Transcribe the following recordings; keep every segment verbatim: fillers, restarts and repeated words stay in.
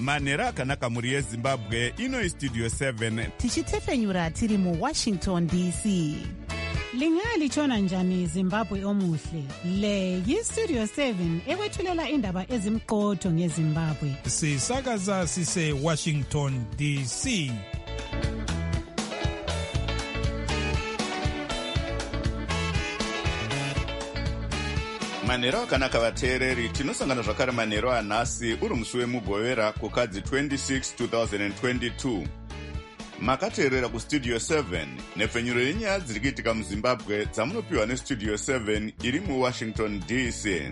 manhero akanaka mhuri yezimbabwe. Ino istudio seven tichitefenyura tiri muwashington D C. Lingalitshona njani Zimbabwe omuhle? Le yistudio seven ekwethulela indaba ezimqotho ngeZimbabwe. Sisakaza sise Washington D C. manhero akanaka vateereri, tinosangana zvakare manhero anhasi uri musi wemugovera kukadzi twenty-six twenty twenty-two. Makateerera kustudio seven nepfenyuro yenyaya dziri kuitika muzimbabwe dzamunopiwa nestudio seven iri muwashington D C.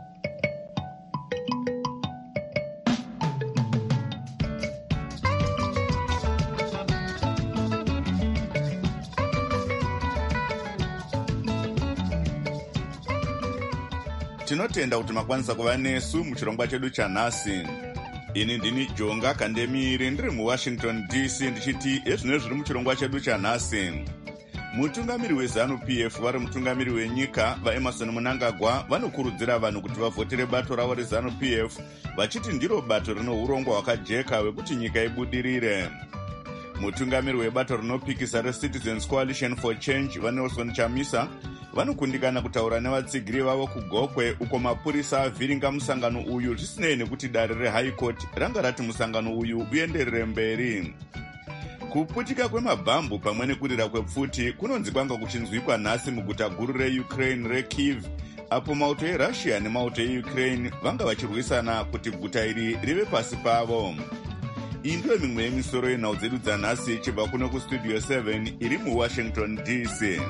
Tinotenda kuti makwanisa kuva nesu muchirongwa chedu chanhasi. Ini ndini Jonga Kandemiri ndiri muWashington D C ndichiti ezvino zviri muchirongwa chedu chanhasi. Mutungamiri weZanu P F vari mutungamiri wenyika vaEmerson Mnangagwa vanokurudzira vanhu kuti vavhotere bato ravo reZanu P F vachiti ndiro bato rino urongwa hwakajeka hwekuti nyika ibudirire. Mutungamiri webato rinopikisa reCitizens Coalition for Change vaNelson Chamisa vanokundikana kutaura nevatsigiri vavo kuGokwe uko mapurisa avhiringa musangano uyu zvisinei nekuti dare reHigh Court ranga rati musangano uyu uenderere mberi. Kuputika kwemabhambu pamwe nekurira kwepfuti kunonzi kwanga kuchinzwikwa nhasi muguta guru reUkraine reKyiv, apo mauto eRussia nemauto eUkraine vanga vachirwisana kuti guta iri rive pasi pavo. Iyi ndiyo mimwe yemisoro yenhau dzedu dzanhasi chibva kuno kustudio seven iri muWashington D C.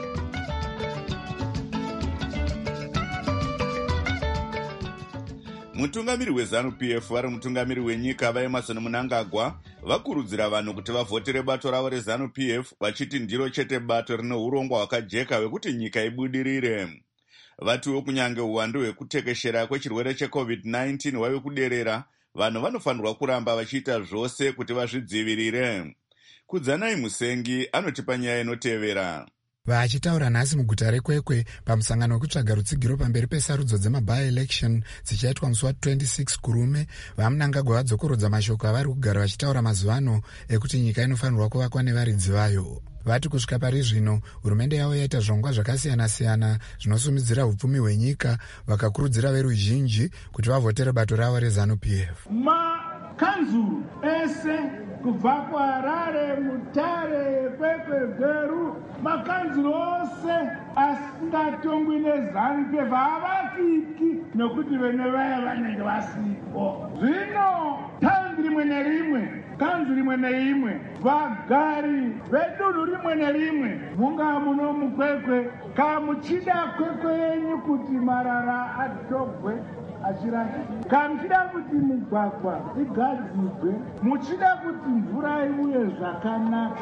Mutungamiri weZanu P F vari mutungamiri wenyika vaEmerson Mnangagwa vakurudzira vanhu kuti vavhotere bato ravo reZanu P F vachiti ndiro chete bato rine urongwa hwakajeka hwekuti nyika ibudirire. Vatiwo kunyange uwandu hwekutekeshera kwechirwere checovid nineteen hwave kuderera, vanhu vanofanirwa kuramba vachiita zvose kuti vazvidzivirire. Kudzanai Musengi anotipa nyaya inotevera. Vachitaura nhasi muguta reKwekwe pamusangano wekutsvaga rutsigiro pamberi pesarudzo dzemaby-election dzichaitwa musi wa26 kurume, vaMnangagwa vadzokorodza mashoko avari kugara vachitaura mazuvano ekuti nyika inofanirwa kuvakwa nevaridzi vayo. Vati kusvika pari zvino hurumende yavo yaita zvirongwa zvakasiyana-siyana zvinosumidzira upfumi hwenyika, vakakurudzira veruzhinji kuti vavhotere bato ravo reZanu P F. Makanzuru ese kubva kuHarare, Mutare, Kwekwe, Gweru, makanzuru ose asingatongwi neZanu P F havakiki nokuti vene vaya vanenge vasipo. Zvino taundi rimwe nerimwe, kanzuru rimwe neimwe, vagari vedunhu rimwe nerimwe, mungaa muno muKwekwe, kamuchida Kwekwe yenyu kuti marara atogwe achirashika, kamuchida kuti migwagwa igadzirwe, muchida kuti mvura iuye zvakanaka,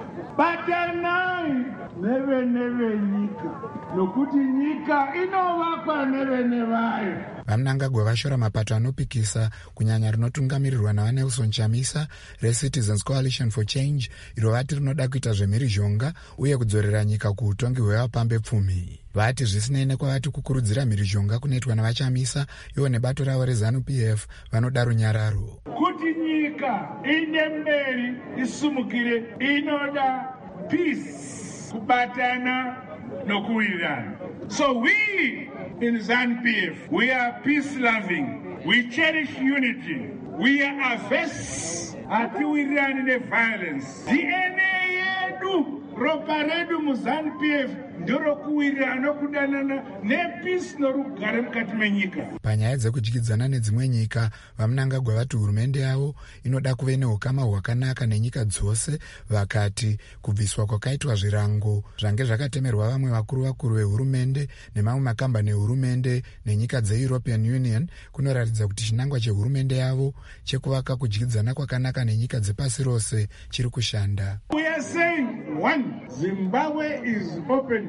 batanai nevene venyika nokuti nyika inovakwa nevene vayo. VaMnangagwa vashora mapato anopikisa kunyanya rinotungamirirwa navaNelson Chamisa reCitizens Coalition for Change, iro vati rinoda kuita zvemhirizhonga uye kudzorera nyika kuutongi hwevapambe pfumi. Vati zvisinei nekwavati kukurudzira mhirizhonga kunoitwa navaChamisa, ivo nebato ravo reZanu P F vanoda runyararo. Kuti nyika inde mberi isumukire inoda peace, kubatana nokuwirirana. So we in ZANU P F, we are peace-loving, we cherish unity, we are averse hatiwirirani neviolence. D N A yedu, ropa redu muZANU P F ndorokuwirirana nokudanana nepeace norugare mukati menyika. Panyaya dzekudyidzana nedzimwe nyika, vaMnangagwa vati hurumende yavo inoda kuve neukama hwakanaka nenyika dzose, vakati kubviswa kwakaitwa zvirango zvange zvakatemerwa vamwe vakuru vakuru vehurumende nemamwe makambani ehurumende nenyika dzeEuropean Union kunoratidza kuti chinangwa chehurumende yavo chekuvaka kudyidzana kwakanaka nenyika dzepasi rose chiri kushanda. We are saying one, Zimbabwe is open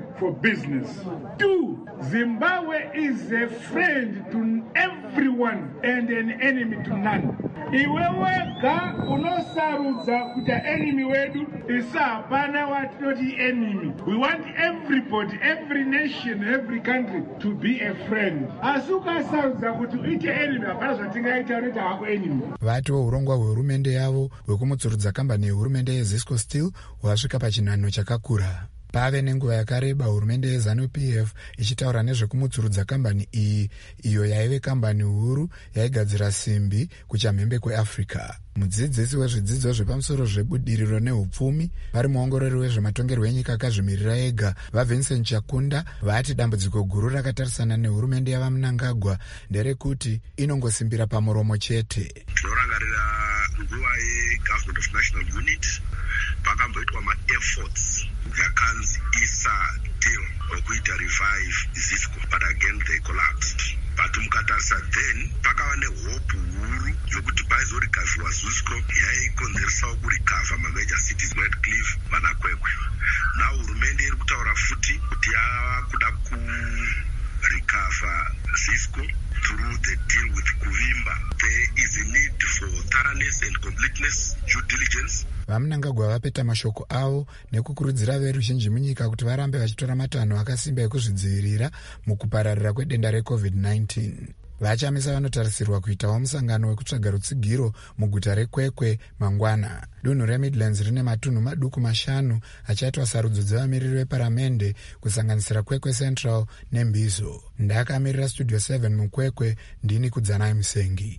for business. Two, Zimbabwe is a friend to everyone and an enemy to none. Iwe wega unosarudza kuti enemy wedu isa hapana watinoti enemy. We want everybody, every nation, every country to be a friend. Asi ukasarudza kuti uite enemy hapana zvatingaita kuti hako enemy. Vatiwo urongwa hwehurumende yavo hwekumutsurudza kambani yehurumende yeZisco Steel hwasvika pachinhano chakakura. Pave nenguva yakareba hurumende yeZanu-P F ichitaura nezvekumutsurudza kambani iyi, iyo yaive kambani huru yaigadzira simbi kuchamhembe kweAfrica. Mudzidzisi wezvidzidzo zvepamusoro zvebudiriro nehupfumi vari muongorori wezvematongerwo enyika akazvimirira ega vaVincent Chakunda vati dambudziko guru rakatarisana nehurumende yavaMnangagwa nderekuti inongosimbira pamuromo chete. Tinorangarira nguva yeGovernment of National Unity pakamboitwa ma-efforts yakanzi isa deal okuita revive Zisco, but again they collapsed. But mukatarisa then pakava nehope huru yokuti paizorikavhiwa Zisco yaikonzerisawo kurikavha mamajor cities Redcliffe vanakwekwe. Now hurumende iri kutaura futi kuti yakuda kurikavha Zisco through the deal with Kuvimba. There is a need for thoroughness and completeness, due diligence. VaMnangagwa vapeta mashoko avo nekukurudzira veruzhinji munyika kuti varambe vachitora matanho akasimba ekuzvidzivirira mukupararira kwedenda recovid nineteen. Vachamisa vanotarisirwa kuitawo musangano wekutsvaga rutsigiro muguta reKwekwe mangwana. Dunhu reMidlands rine matunhu maduku mashanu achaitwa sarudzo dzevamiriri veparamende kusanganisira Kwekwe Central neMbizo. Ndakamirira Studio seven muKwekwe, ndini Kudzanai Musengi.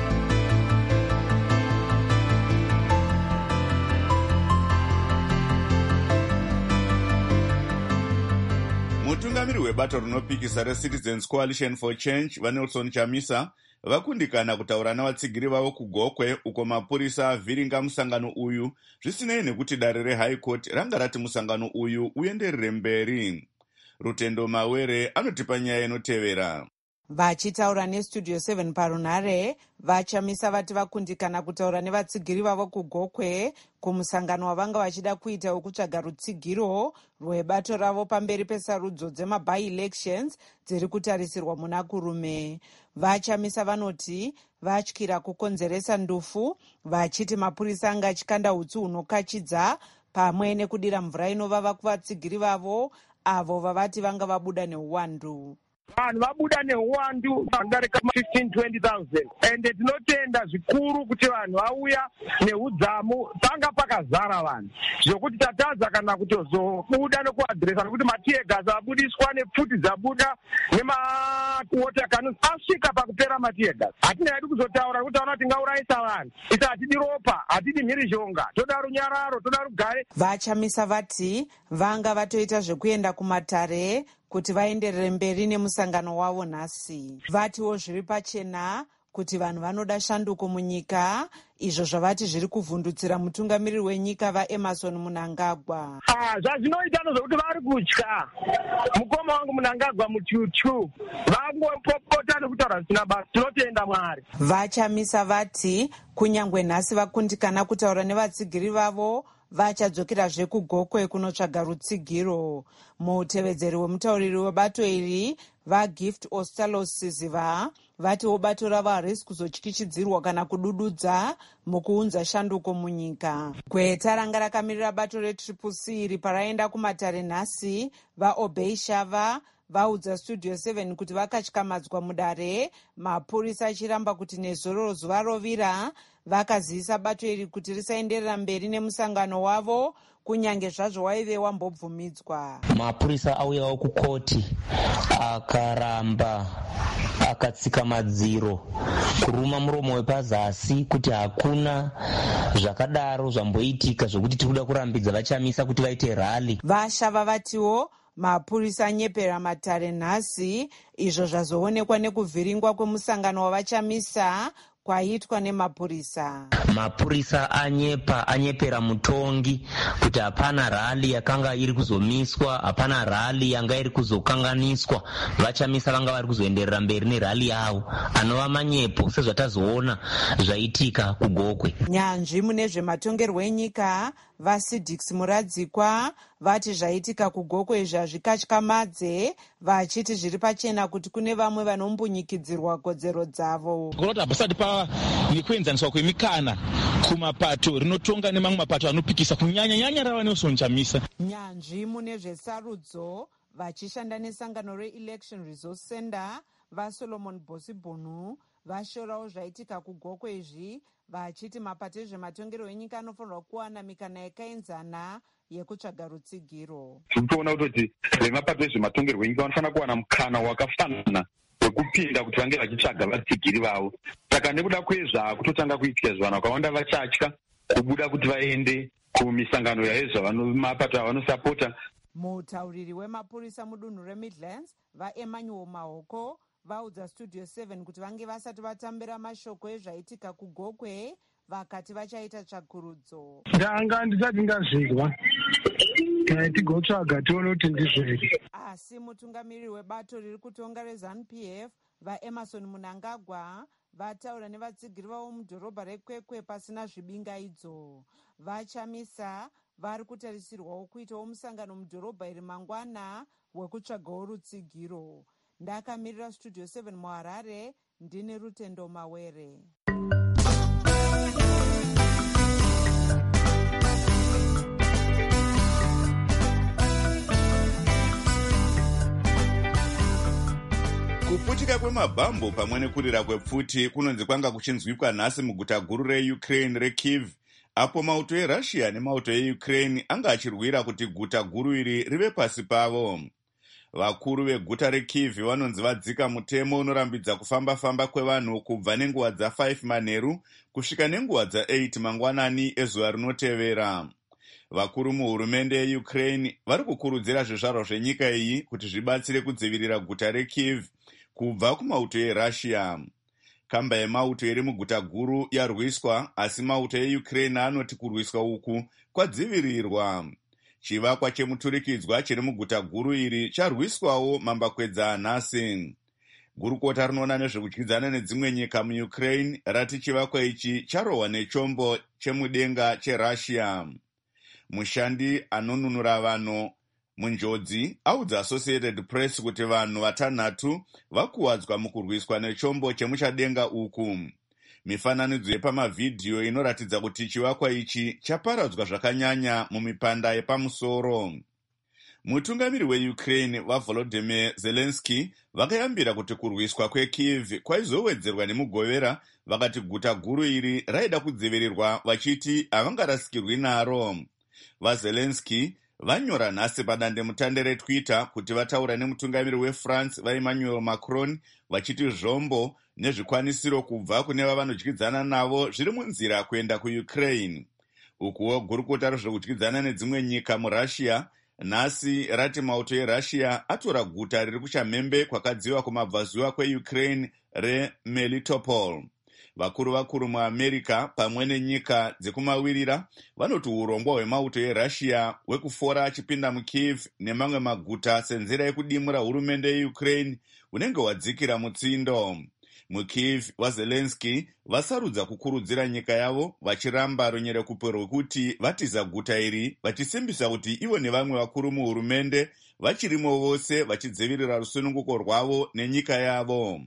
Mutungamiri webato rinopikisa reCitizens Coalition for Change vaNelson Chamisa vakundikana kutaura navatsigiri vavo kuGokwe uko mapurisa avhiringa musangano uyu zvisinei nekuti dare reHigh Court ranga rati musangano uyu uenderere mberi. Rutendo Mawere anotipa nyaya inotevera. Vachitaura neStudio seven parunhare, vaChamisa vati vakundikana kutaura nevatsigiri vavo kuGokwe kumusangano wavanga vachida kuita wekutsvaga rutsigiro rwebato ravo pamberi pesarudzo dzema-by-elections dziri kutarisirwa muna kurume. VaChamisa vanoti vatyira kukonzeresa ndufu, vachiti mapurisa anga achikanda hutsu hunokachidza pamwe nekudira mvura inovava kuvatsigiri vavo avo vavati vanga vabuda neuwandu. Vanhu vabuda neuwandu vangareka fifteen to twenty thousand ende tinotenda zvikuru kuti vanhu vauya neudzamu panga pakazara vanhu zvokuti tatadza kana kutozobuda nekuadhiresa nekuti matiegas abudiswa nepfuti dzabuda nemawater cannons asvika pakupera matiegas. Hatina hedu kuzotaura nekuti taona kuti ngaurayisa vanhu isi hatidi ropa, hatidi mhirizhonga, toda runyararo, toda rugare. VaChamisa vati vanga vatoita zvekuenda kumatare kuti vaenderere mberi nemusangano wavo nhasi. Vatiwo zviri pachena kuti vanhu vanoda shanduko munyika, izvo zvavati zviri kuvhundutsira mutungamiriri wenyika vaEmmerson Mnangagwa. Ah, zvazvinoita nozvokuti vari kutya mukoma wangu Mnangagwa mutyutyu vangopopota nekutaura zvisina basa. Tinotenda Mwari. VaChamisa vati kunyangwe nhasi vakundikana kutaura nevatsigiri vavo vachadzokerazve kuGokwe kunotsvaga rutsigiro. Mutevedzeri wemutauriri webato iri vaGift Ostalos Siziva vatiwo bato ravo harisi kuzotyichidzirwa kana kudududza mukuunza shanduko munyika. Gweta ranga rakamirira bato reTriple C iri paraenda kumatare nhasi vaObey Shava vaudza Studio seven kuti vakatyamadzwa mudare, mapurisa achiramba kuti nezororo zuva rovira vakazivisa bato iri kuti risaenderera mberi nemusangano wavo kunyange zvazvo waive wambobvumidzwa. Mapurisa auyawo kukoti akaramba akatsika madziro kuruma muromo wepazasi kuti hakuna zvakadaro zvamboitika zvokuti tiri kuda kurambidza vaChamisa kuti vaite rally. Vashava vatiwo mapurisa anyepera matare nhasi, izvo zvazoonekwa nekuvhiringwa kwemusangano wavaChamisa kwaitwa nemapurisa. Mapurisa anyepa anyepera mutongi kuti hapana rali yakanga iri kuzomiswa, hapana rali yanga iri kuzokanganiswa, vachamisa vanga vari kuzoenderera mberi nerali yavo, anova manyepo sezvatazoona zvaitika kuGokwe. Nyanzvi mune zvematongerwo enyika vaSidix Muradzikwa vati zvaitika kuGokwe izvi hazvikatyamadze, vachiti zviri pachena kuti kune vamwe vanombunyikidzirwa kodzero dzavo. Kuti hapasati pava nekuenzaniswa kwemikana kumapato rinotonga nemamwe mapato anopikisa kunyanya nyanya rava Nelson Chamisa. Nyanzvi mune zvesarudzo vachishanda nesangano reElection Resource Center vaSolomon Bosibonu vashorawo zvaitika kuGokwe izvi, vachiti mapato ezvematongerwo enyika anofanirwa kuwana mikana yakaenzana yekutsvaga rutsigiro. Tinoona kuti vemapato ezvematongerwo enyika vanofanira kuwana mukana wakafanana wekupinda kuti vange vachitsvaga vatsigiri vavo. Saka nekuda kwezva kutotanga kuitika zvanhu vakawanda vachatya kubuda kuti vaende kumisangano yezvamapato avanosapota. Mutauriri wemapurisa mudunhu reMidlands vaEmmanuel Mahoko vaudza Studio seven kuti vange vasati vatambira mashoko ezvaitika kuGokwe, vakati vachaita tsvakurudzo. Ndanga ndisati ndazvirwa tigotsvaga tione kuti ndizviri. Asi mutungamiriri webato riri kutonga reZANU P F vaEmerson Munangagwa vataura nevatsigiri vavo mudhorobha reKwekwe pasina zvibingaidzo. Vachamisa vari kutarisirwawo kuitawo musangano mudhorobha iri mangwana wekutsvagawo rutsigiro. Ndakamirira Studio seven muHarare, ndine Rutendo Mawere. Kuputika kwemabhambo pamwe nekurira kwepfuti kunonzi kwanga kuchinzwikwa nhasi muguta guru reUkraine reKyiv, apo mauto eRussia nemauto eUkraine anga achirwira kuti guta guru iri rive pasi pavo. Vakuru veguta reKyiv vanonzi vadzika mutemo unorambidza kufamba-famba kwevanhu kubva nenguva dza5 manheru kusvika nenguva dza8 mangwanani ezuva rinotevera. Vakuru muhurumende yeUkraine vari kukurudzira zvizvarwa zvenyika iyi kuti zvibatsire kudzivirira guta reKyiv kubva kumauto eRussia. Kamba yemauto iri muguta guru yarwiswa, asi mauto eUkraine anoti kurwiswa uku kwadzivirirwa. Chivakwa chemuturikidzwa chiri muguta guru iri charwiswawo mambakwedza anhasi. Gurukota rinoona nezvekudyidzana nedzimwe nyika muUkraine rati chivakwa ichi charohwa nechombo chemudenga cheRussia. Mushandi anonunura vanhu munjodzi audza Associated Press kuti vanhu vatanhatu vakuwadzwa mukurwiswa nechombo chemuchadenga uku. Mifananidzo yepamavhidhiyo inoratidza kuti chivakwa ichi chaparadzwa zvakanyanya mumipanda yepamusoro. Mutungamiri weUkraine vaVolodymyr Zelensky vakayambira kuti kurwiswa kweKyiv kwaizowedzerwa nemugovera, vakati guta guru iri raida kudzivirirwa vachiti havangarasikirwi naro. VaZelensky vanyora nhasi padandemutande reTwitter kuti vataura nemutungamiri weFrance vaEmmanuel Macron vachiti zvombo nezvikwanisiro kubva kune vavanodyidzana navo zviri munzira kuenda kuUkraine. Ukuwo gurukota rezvekudyidzana nedzimwe nyika muRussia nhasi rati mauto eRussia atora guta riri kuchamhembe kwakadziva kumabvazuva kweUkraine reMelitopol. Vakuru vakuru muAmerica pamwe nenyika dzekumawirira vanoti urongwa hwemauto eRussia hwekufora achipinda muKyiv nemamwe maguta senzira yekudimura hurumende yeUkraine unenge hwadzikira mutsindo. MuKyiv vaZelensky vasarudza kukurudzira nyika yavo vachiramba runyerekupo rwekuti vatiza guta iri, vachisimbisa kuti ivo nevamwe vakuru muhurumende vachirimo vose vachidzivirira rusununguko rwavo nenyika yavo.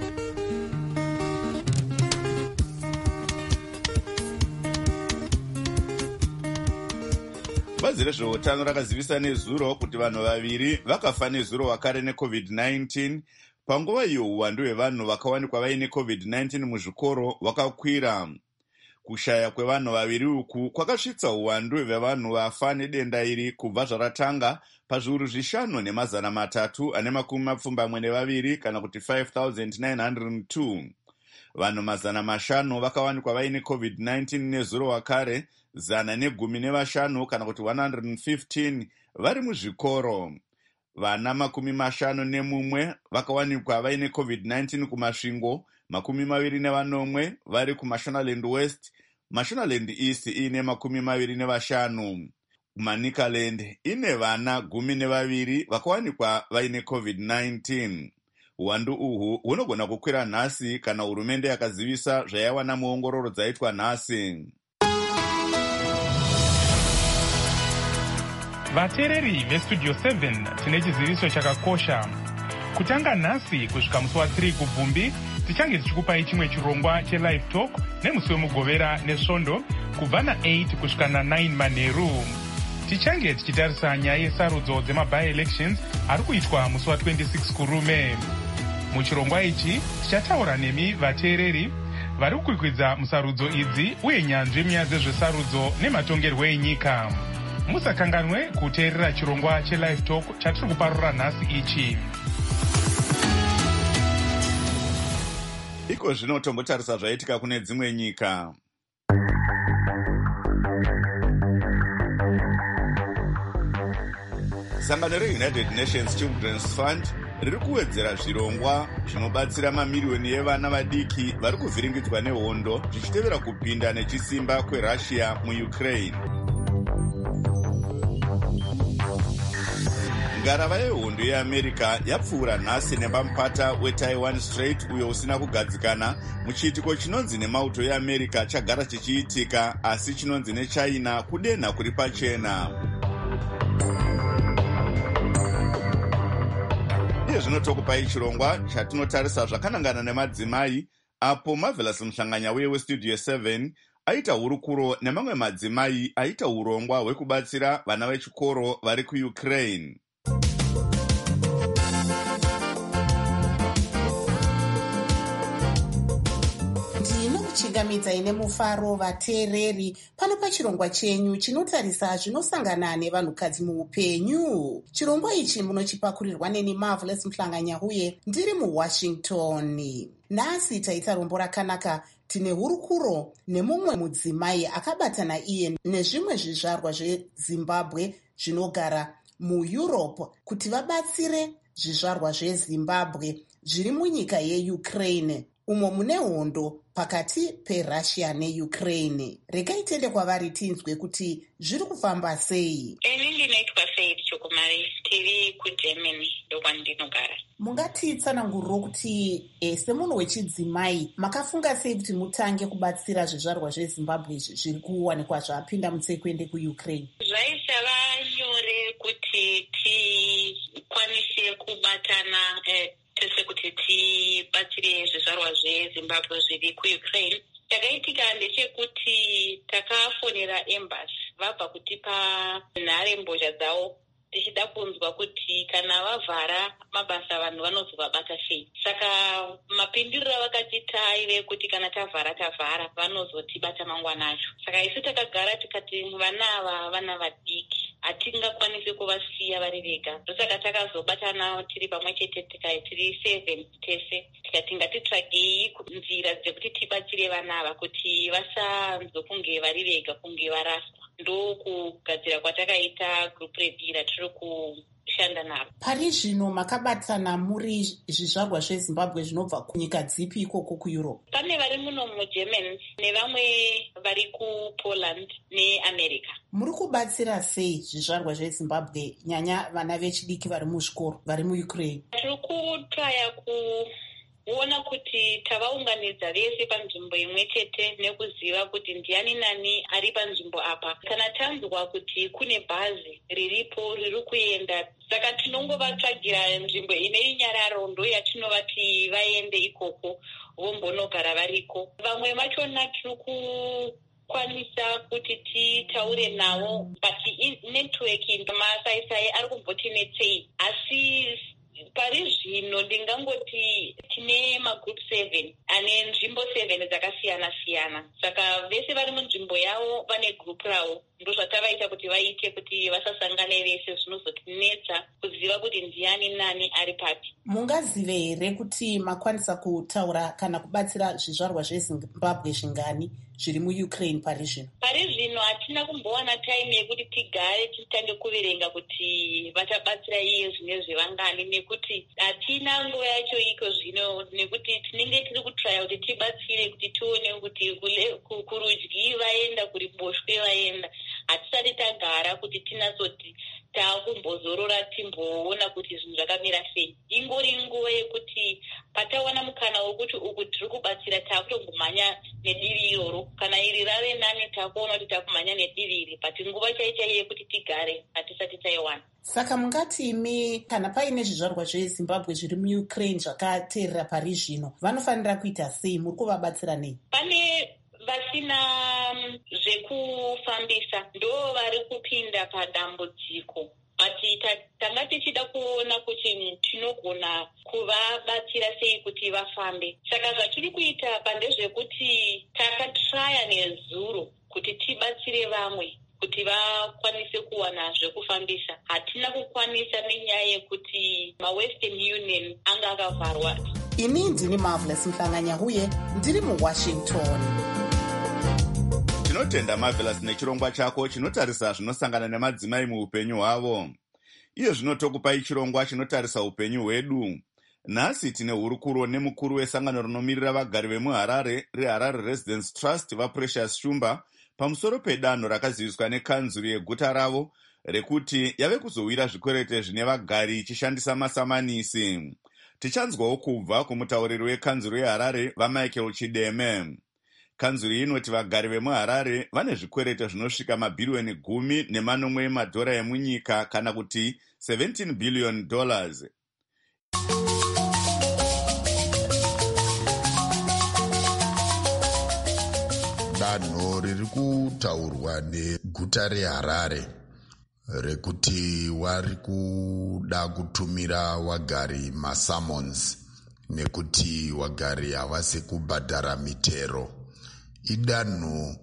Bazi rezveutano rakazivisa nezuro kuti vanhu vaviri vakafa nezuro vakare neCovid nineteen. Panguva iyo uwandu hwevanhu vakawanikwa vaine COVID nineteen muzvikoro hwakakwira. Kushaya kwevanhu vaviri uku kwakasvitsa uwandu hwevanhu vafa nedenda iri kubva zvaratanga pazviuru zvishanu nemazana matatu ane makumi mapfumbamwe nevaviri kana kuti five thousand nine hundred two. Vanhu mazana mashanu vakawanikwa vaine COVID nineteen nezuro wakare, zana negumi nevashanu kana kuti one hundred fifteen vari muzvikoro. Vana makumi mashanu nemumwe vakawanikwa vaine COVID nineteen kumasvingo, makumi maviri nevanomwe vari kumashonaland west, mashonaland east iine makumi maviri nevashanu. Kumanicaland ine vana gumi nevaviri vakawanikwa vaine covid nineteen. Uwandu uhu hunogona kukwira nhasi kana hurumende yakazivisa zvaiwana muongororo dzaitwa nhasi. Vateereri vestudio seven tine chiziviso chakakosha. Kutanga nhasi kusvika musi wa3 kubvumbi tichange tichikupai chimwe chirongwa chelive talk nemusi wemugovera nesvondo kubva na8 kusvika na9 manheru. Tichange tichitarisa nyaya yesarudzo dzemabi-elections ari kuitwa musi wa26 kurume. Muchirongwa ichi tichataura nemi vateereri vari kukwikwidza musarudzo idzi uye nyanzvi munyaya dzezvesarudzo nematongerwo enyika. Musakanganwe kuteerera chirongwa chelive talk chatiri kuparura nhasi ichi. Iko zvino tombotarisa zvaitika kune dzimwe nyika. Sangano reUnited Nations Children's Fund riri kuwedzera zvirongwa zvinobatsira mamiriyoni evana vadiki vari kuvhiringidzwa nehondo zvichitevera kupinda nechisimba kweRussia muUkraine. Ngarava yehondo yeAmerica yapfuura nhasi nepamupata weTaiwan Strait uyo usina kugadzikana muchiitiko chinonzi nemauto yeAmerica chagara chichiitika asi chinonzi neChina kudenha kuri pachena. Iye zvino tokupai chirongwa chatinotarisa zvakanangana nemadzimai apo Marvelous Muhlanganya uye westudio seven aita hurukuro nemamwe madzimai aita urongwa hwekubatsira vana vechikoro vari kuUkraine. Chingamidza ine mufaro vateereri pano pachirongwa chenyu chinotarisa zvinosangana nevanhukadzi muupenyu. Chirongwa ichi munochipakurirwa neni Marvelous Muhlanganya uye ndiri muWashington. Nhasi taita rombo rakanaka. Tine hurukuro nemumwe mudzimai akabatana iye nezvimwe zvizvarwa zveZimbabwe zvinogara muEurope kuti vabatsire zvizvarwa zveZimbabwe zviri munyika yeUkraine umo mune hondo pakati peRussia neUkraine. Regai tende kwavari tinzwe kuti zviri kufamba sei. Ini ndinoitwa Faith Chokumari, tiri kuGermany ndokwandinogara. Mungatitsananguriro kuti e, semunhu wechidzimai makafunga sei kuti mutange kubatsira zvizvarwa zveZimbabwe zviri kuwanikwa zvapinda mutsei kuende kuUkraine? Zvaisava nyore kuti tikwanise kubatana eh, tese kuti tibatsire zvizvarwa zveZimbabwe zviri kuUkraine. Takaitika ndechekuti takafonera embassy vabva kutipa nhare mbozha dzavo tichida kunzwa kuti kana vavhara mabasa vanhu vanozovabata sei. Saka mapinduriro avakatita aive kuti kana tavhara tavhara vanozotibata mangwana acho. Saka isu takagara tikati vana ava vana vadiki hatingakwanisi kuvasiya vari vega. Ndosaka takazobatana tiri pamwe chete tiri seven tese tikati ngatitsvagei nzira dzekuti tibatsire vana ava kuti vasanzokunge vari vega kunge varaswa. Ndokugadzira kwatakaita group redu ratiri kushanda navo. Pari zvino makabatana muri zvizvarwa zveZimbabwe zvinobva kunyika dzipi ikoko kuEurope? Pane vari muno muGermany nevamwe vari kuPoland neAmerica. Muri kubatsira sei zvizvarwa zveZimbabwe nyanya vana vechidiki vari muzvikoro vari muUkraine? Tiri kutraya ku kuona kuti tavaunganidza vese panzvimbo imwe chete nekuziva kuti ndiani nani ari panzvimbo apa. Kana tanzwa kuti kune bhazi riripo riri kuenda, saka tinongovatsvagira nzvimbo ine inyararo ndo yatinovati vaende ikoko vombonogara variko. Vamwe vachona tiri kukwanisa kuti titaure navo but network masaisai ari kumbotinetsei, asi pari zvino ndingangoti tine magroup seven ane nzvimbo seven dzakasiyana siyana. Saka vese vari munzvimbo yavo vane group ravo. Ndozvatavaita kuti vaite kuti vasasangane vese zvinozotinetsa kuziva kuti ndiani nani ari papi. Mungazive here kuti makwanisa kutaura kana kubatsira zvizvarwa zveZimbabwe zvingani zviri muUkraine pari zvino? Pari zvino hatina kumbowana time yekuti tigare titange kuverenga kuti vachabatsira iye zvine zvevangani, nekuti hatina nguva yacho iko zvino, nekuti tinenge tiri kutraya kuti tibatsire kuti tione kuti kurudyi vaenda, kuri boshwe vaenda. Hatisati tagara kuti tinatsoti taakumbozorora timboona kuti zvinhu zvakamira sei. Ingori nguva yekuti patawana mukana wokuti uku tiri kubatsira taakutongomhanya nedivi iroro. Kana iri rave nani takuona kuti takumhanya nedivi iri, but nguva chaichaiye yekuti tigare hatisati taiwana. Saka mungatimi kana paine zvizvarwa zveZimbabwe zviri muUkraine zvakateerera pari zvino, vanofanira kuita sei? Muri kuvabatsira nei? Pane vasina zvekufambisa, ndo vari kupinda padambudziko. But tanga tichida kuona kuti tinogona kuvabatsira sei kuti vafambe. Saka zvatiri kuita pandezvekuti takatraya nezuro kuti tibatsire vamwe kuti vakwanise kuwana zvekufambisa. Hatina kukwanisa nenyaya yekuti maWestern Union anga akavharwa. Ini ndini Marvelous Mhlanganya-Huye, ndiri muWashington. Tinotenda Marvelous nechirongwa chako chinotarisa zvinosangana nemadzimai muupenyu hwavo. Iye zvinotokupai chirongwa chinotarisa upenyu hwedu. Nhasi tine hurukuro nemukuru wesangano rinomirira vagari vemuHarare reHarare Residence Trust vaPrecious Shumba pamusoro pedanho rakaziviswa nekanzuru yeguta ravo rekuti yave kuzowira zvikwerete zvine vagari ichishandisa masamanisi. Tichanzwawo kubva kumutauriri wekanzuru yeHarare vaMichael Chideme. Kanzuru inoti vagari vemuHarare vane zvikwerete zvinosvika mabhirioni gumi nemanomwe emadhora emunyika kana kuti seventeen billion dollars. Danho riri kutaurwa neguta reHarare rekuti vari kuda kutumira wagari masamons nekuti wagari havasi kubhadhara mitero. Idanho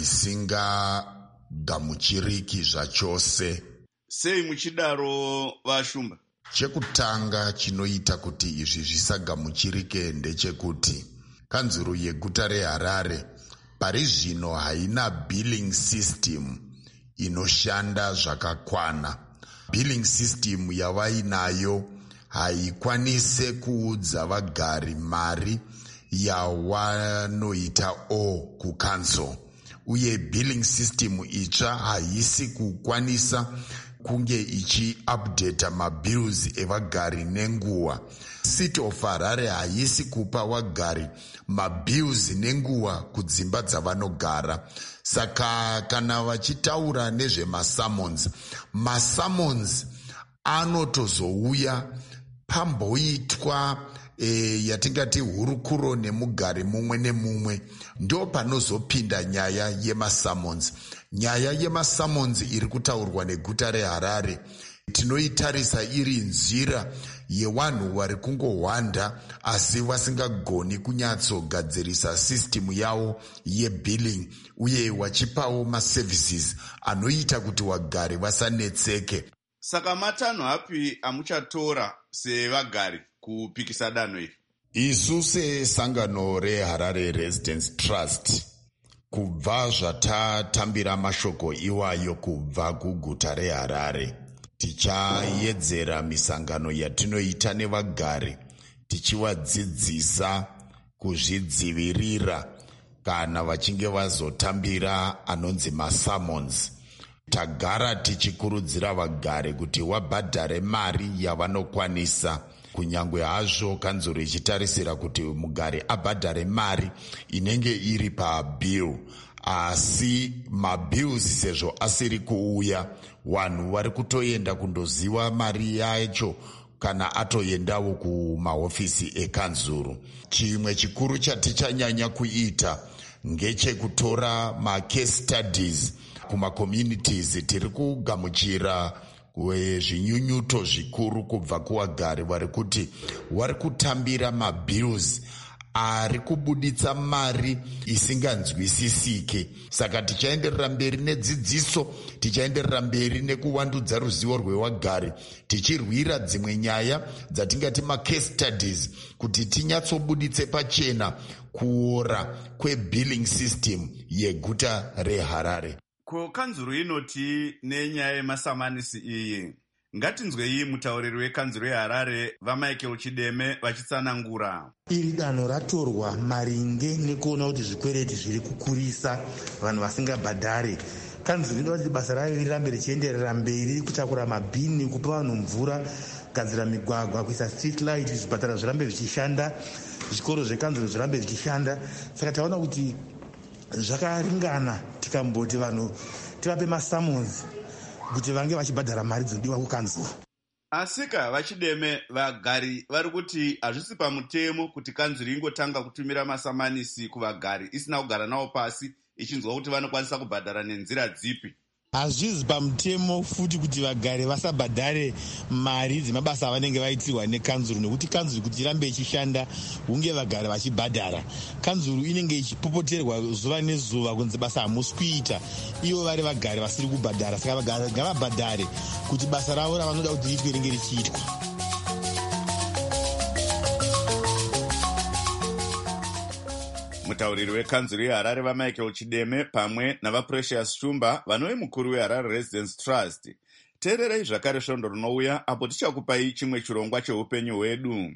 risingagamuchiriki zvachose. Sei muchidaro Vashumba? Chekutanga chinoita kuti izvi zvisagamuchirike ndechekuti kanzuru yeguta reHarare pari zvino haina billing system inoshanda zvakakwana. Billing system yavainayo haikwanise kuudza vagari mari yawanoita o kucancel, uye billing system itsva haisi kukwanisa kunge ichi-updata mabills evagari nenguva. City of Harare haisi kupa wagari mabills nenguva kudzimba dzavanogara. Saka kana vachitaura nezvemasamons, masamons anotozouya pamboitwa e, yatingati hurukuro nemugari mumwe nemumwe, ndo panozopinda nyaya yemasamons. Nyaya yemasamons iri kutaurwa neguta reHarare tinoitarisa iri nzira yevanhu vari kungohwanda asi vasingagoni kunyatsogadzirisa system yavo yebilling uye wachipawo maservices anoita kuti wagari vasanetseke. Saka matanho api amuchatora sevagari kupikisa danho iri? Isu sesangano reHarare Residence Trust, kubva zvatatambira mashoko iwayo kubva kuguta reHarare, tichaedzera misangano yatinoita nevagari tichivadzidzisa kuzvidzivirira kana vachinge vazotambira anonzi masamons. Tagara tichikurudzira vagari kuti wabhadhare mari yavanokwanisa, kunyangwe hazvo kanzuro ichitarisira kuti mugari abhadhare mari inenge iri pabill, asi mabills sezvo asiri kuuya, vanhu vari kutoenda kundoziva mari yacho kana atoendawo kumahofisi ekanzuru. Chimwe chikuru chatichanyanya kuita ngechekutora macase studies kumacommunities. Tiri kugamuchira zvinyunyuto zvikuru kubva kuwagari vari kuti vari kutambira mabills ari kubuditsa mari isinganzwisisike. Saka tichaenderera mberi nedzidziso, tichaenderera mberi nekuvandudza ruzivo rwewagari, tichirwira dzimwe nyaya dzatingati macase studies kuti tinyatsobuditse pachena kuora kwebilling system yeguta reHarare. Ko kanzuru inoti nenyaya yemasamanisi iyi, Ngatinzwei mutauriri wekanzuro yeHarare vaMichael Chideme vachitsanangura. Iri danho ratorwa maringe nekuona kuti zvikwereti zviri kukurisa vanhu vasingabhadhare. Kanzuro inoda kuti basa rayo rirambe richienderera mberi, kutakura mabhini, kupa vanhu mvura, kugadzira migwagwa, kuisa street light, zvipatara zvirambe zvichishanda, zvikoro zvekanzuro zvirambe zvichishanda. Saka taona kuti zvakaringana tikamboti vanhu tivape masamonzi kuti vange vachibhadhara mari dzinodiwa kukanzuro. Asika vachideme vagari vari kuti hazvisi pamutemo kuti kanzuro ingotanga kutumira masamanisi kuvagari isina kugara navo pasi ichinzwa kuti vanokwanisa kubhadhara nenzira dzipi. Hazvisi pamutemo futi kuti vagari vasabhadhare mari dzemabasa avanenge vaitirwa nekanzuro, nekuti kanzuro kuti irambe ichishanda hunge vagari vachibhadhara. Kanzuro inenge ichipopoterwa zuva nezuva kunzi basa hamusi kuita, ivo vari vagari vasiri kubhadhara. Saka vagari ngavabhadhare kuti basa ravo ravanoda kuti riitwe ringe richiitwa. Mutauriri wekanzuro yeHarare vaMichael Chideme pamwe navaPrecious Shumba vanove mukuru weHarare Residence Trust. Teererai zvakare svondo rinouya apo tichakupai chimwe chirongwa cheupenyu hwedu.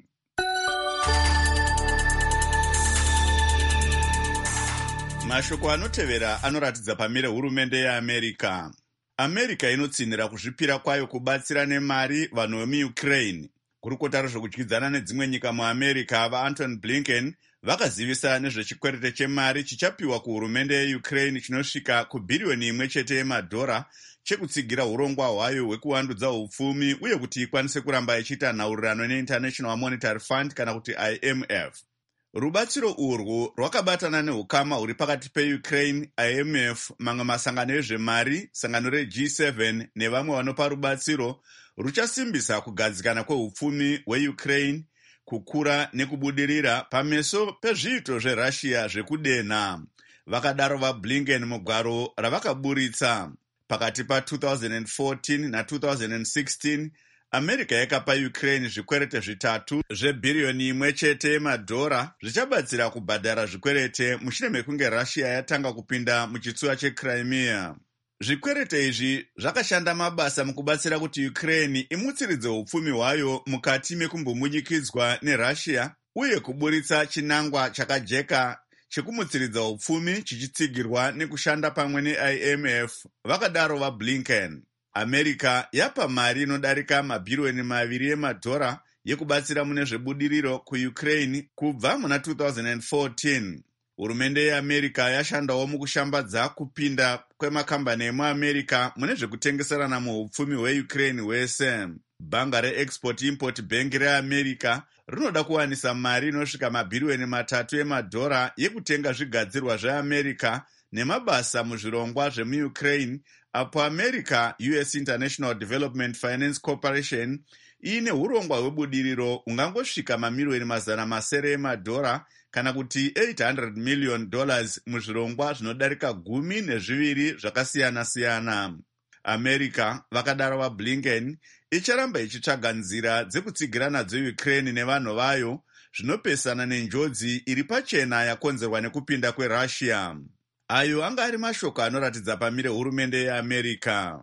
Mashoko anotevera anoratidza pamire hurumende yeAmerica. America inotsinhira kuzvipira kwayo kubatsira nemari vanhu vemuUkraine. Kurukota rezvekudyidzana nedzimwe nyika muAmerica vaAntony Blinken vakazivisa nezvechikwerete chemari chichapiwa kuhurumende yeUkraine chinosvika kubhiriyoni imwe chete yemadhora chekutsigira urongwa hwayo hwekuwandudza upfumi uye kuti ikwanise kuramba ichiita nhaurirano neInternational Monetary Fund kana kuti I M F. Rubatsiro urwu rwakabatana neukama huri pakati peUkraine, I M F, mamwe masangano ezvemari, sangano reG seven nevamwe vanopa rubatsiro ruchasimbisa kugadzikana kweupfumi hweUkraine, kukura nekubudirira pameso pezviito zveRussia zvekudenha. Vakadaro vaBlinken mugwaro ravakaburitsa. Pakati pa-twenty fourteen na twenty sixteen, America yakapa Ukraine zvikwerete zvitatu zvebhiriyoni imwe chete yemadhora zvichabatsira kubhadhara zvikwerete mushure mekunge Russia yatanga kupinda muchitsuwa cheCrimea. Zvikwerete izvi zvakashanda mabasa mukubatsira kuti Ukraine imutsiridze upfumi hwayo mukati mekumbomunyikidzwa neRussia uye kuburitsa chinangwa chakajeka chekumutsiridza upfumi chichitsigirwa nekushanda pamwe neI M F. Vakadaro vaBlinken. America yapa mari inodarika mabhiriyoni maviri emadhora yekubatsira mune zvebudiriro kuUkraine kubva muna twenty fourteen. Hurumende yeAmerica yashandawo mukushambadza kupinda kwemakambani emuAmerica mune zvekutengeserana muupfumi hweUkraine hwese. Bhanga reExport-Import Bank reAmerica rinoda kuwanisa mari inosvika mabhiriyoni matatu emadhora yekutenga zvigadzirwa zveAmerica nemabasa muzvirongwa zvemuUkraine, apo America U S International Development Finance Corporation ine urongwa hwebudiriro ungangosvika mamiliyoni mazana masere emadhora kana kuti eight hundred million dollars muzvirongwa zvinodarika gumi nezviviri zvakasiyana-siyana. America, vakadaro vaBlinken, icharamba ichitsvaga nzira dzekutsigira nadzo Ukraine nevanhu vayo zvinopesana nenjodzi iri pachena yakonzerwa nekupinda kweRussia. Ayo anga ari mashoko anoratidza pamire hurumende yeAmerica.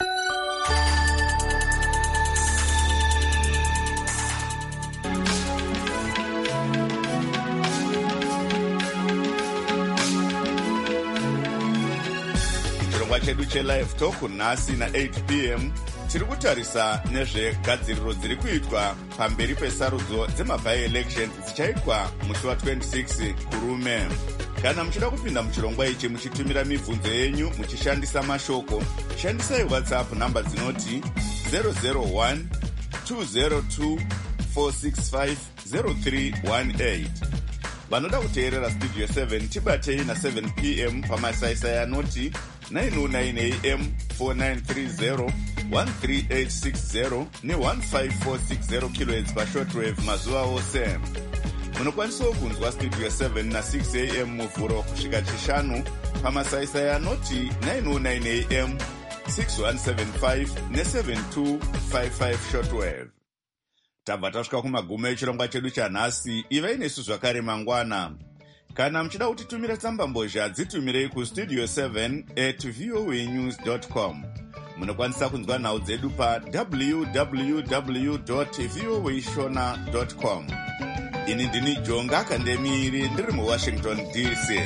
Chirongwa chedu cheLive Talk nhasi na eight p m tiri kutarisa nezvegadziriro dziri kuitwa pamberi pesarudzo dzema-by-elections dzichaitwa musi wa-twenty-six kurume. Kana muchida kupinda muchirongwa ichi muchitumira mibvunzo yenyu muchishandisa mashoko, shandisai WhatsApp namba dzinoti zero zero one two zero two four six five zero three one eight. Vanoda kuteerera Studio seven tibatei na seven p m pamasaisai anoti nine oh nine a m four nine three zero one three eight six zero ne one five four six zero kilohertz pashortwave mazuva ose. Munokwanisawo kunzwa Studio seven na six a m muvhuro kusvika chishanu pamasaisai anoti nine oh nine a m six one seven five ne seven two five five shortwave. Tabva tasvika kumagumo echirongwa chedu chanhasi. Ivai nesu zvakare mangwana. Kana muchida kutitumira tsamba mbozha dzitumirei kustudio seven at voanews dot com. munokwanisa kunzwa nhau dzedu pa w w w dot voa shona dot com. Ini ndini Jonga Kandemiri ndiri muWashington D C.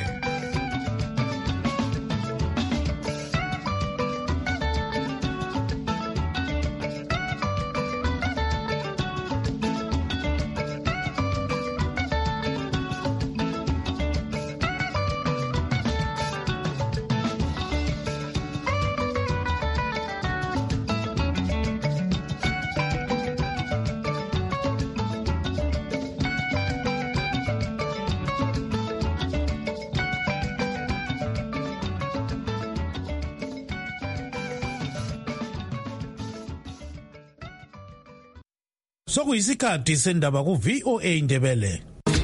Sokuyisikhathi sendaba ku V O A Ndebele.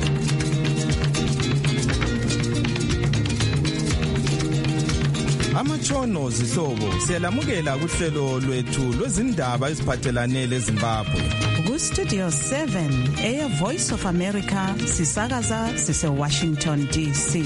Amatshono zihlobo siyalamukela kuhlelo lwethu lwezindaba eziphathelane leZimbabwe. Ku Studio seven Air Voice of America sisakaza sise Washington D C.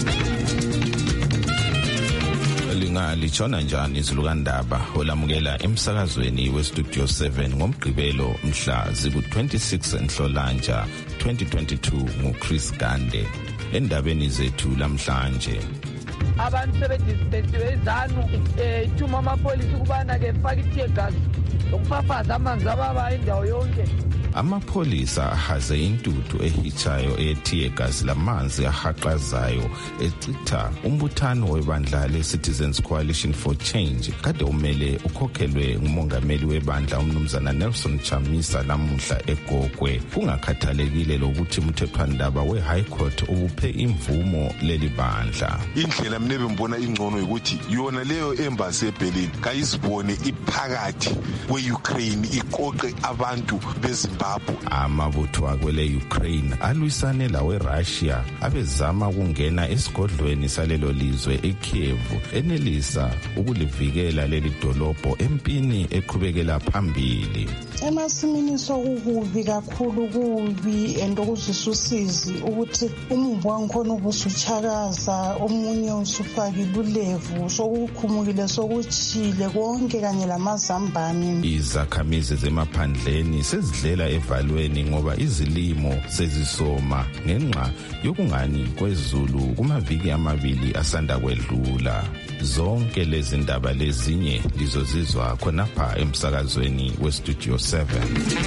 Litshona njani izilukandaba olamukela emsakazweni we Studio seven ngomgqibelo mhla ziku twenty-six Nhlolanja twenty twenty-two nguChris Gande. Endabeni zethu lamhlanje, abantu sebedisiphethiwe izanu ithuma amapolisi ukubana ke faka ithiyagazi lokufafaza amanzi ababa indawo yonke. Amapholisa ahaze intuthu ehitshayo ethiyagazi lamanzi ahaqazayo ecitha umbuthano webandla le-Citizens Coalition for Change kade umele ukhokhelwe ngumongameli webandla umnumzana Nelson Chamisa namuhla eGogwe, kungakhathalekile lokuthi umthethwandaba we-High Court ubuphe imvumo leli bandla. Indlela mne bembona ingcono ukuthi yona leyo embassy eBerlin kayizibone iphakathi kwe-Ukraine iqoqe abantu beZimbabwe. Amabutho akwele Ukraine alwisane lawe Russia abezama ukungena esigodlweni salelo lizwe eKiev enelisa ukulivikela leli dolobho empini eqhubekela phambili. Emasimini sokukubi kakhulu kubi endokuzisusizi ukuthi umumbu wangikhona ubusuchakaza omunye usufakile ulevu sokukhumukile sokuchile konke kanye lamazambane. Izakhamizi zemaphandleni sezidlela evalweni ngoba izilimo sezisoma ngenxa yokungani kwezulu kumaviki amabili asanda kwedlula. Zonke lezi ndaba lezinye lizozizwa khonapha emsakazweni we Studio seven.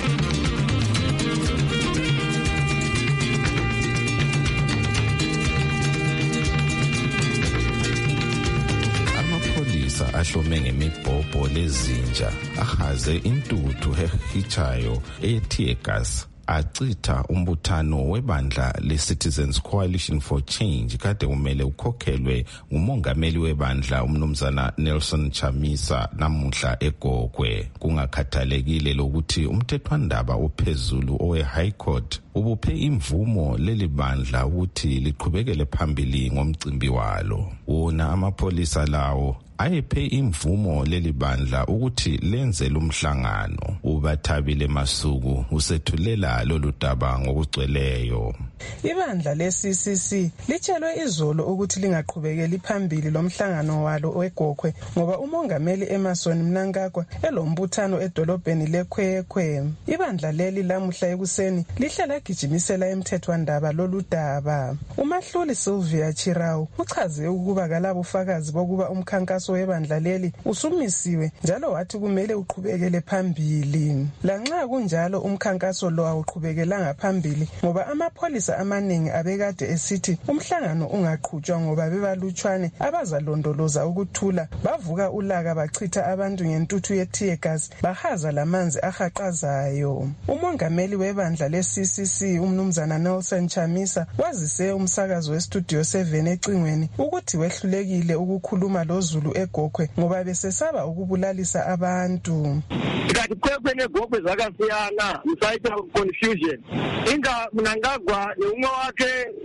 Amapholisa ahlome ngemibhobho lezinja ahaze intuthu ehitshayo ethiyagazi acitha umbuthano webandla le-Citizens Coalition for Change kade umele ukhokhelwe ngumongameli webandla umnumzana Nelson Chamisa namuhla eGogwe, kungakhathalekile lokuthi umthethwandaba ophezulu owe-High Court ubuphe imvumo leli bandla ukuthi liqhubekele phambili ngomcimbi walo. Wona amapholisa lawo ayephe imvumo leli bandla ukuthi lenze lumhlangano. Ubathabile Masuku usethulela lolu daba ngokugcweleyo. Ibandla le-C C C litshelwe izolo ukuthi lingaqhubekeli phambili lomhlangano walo weGogwe ngoba umongameli Emmerson Mnangagwa elombuthano edolobheni leKwekwwe. Ibandla leli lamuhla ekuseni lihle lagijimisela emthethwandaba lolu daba. Umahluli Sylvia Chirau uchaze ukuba kalabufakazi bokuba umkhankaso webandla leli usumisiwe njalo wathi kumele uqhubekele phambili. Lanxa kunjalo umkhankaso lo awuqhubekelanga phambili ngoba amapholisa amaningi abekade esithi umhlangano ungaqhutshwa ngoba bebalutshwane abazalondoloza ukuthula bavuka ulaka bachitha abantu ngentuthu yethiyagazi bahaza lamanzi ahaqazayo. Umongameli webandla le-C C C umnumzana Nelson Chamisa wazise umsakazo we-Studio seven ecingweni ukuthi wehlulekile ukukhuluma loZulu eGogwe ngoba besesaba ukubulalisa abantu. Kanti Kwekwe neGogwe zakasiyana msayita confusion. Inga Mnangagwa umwe wake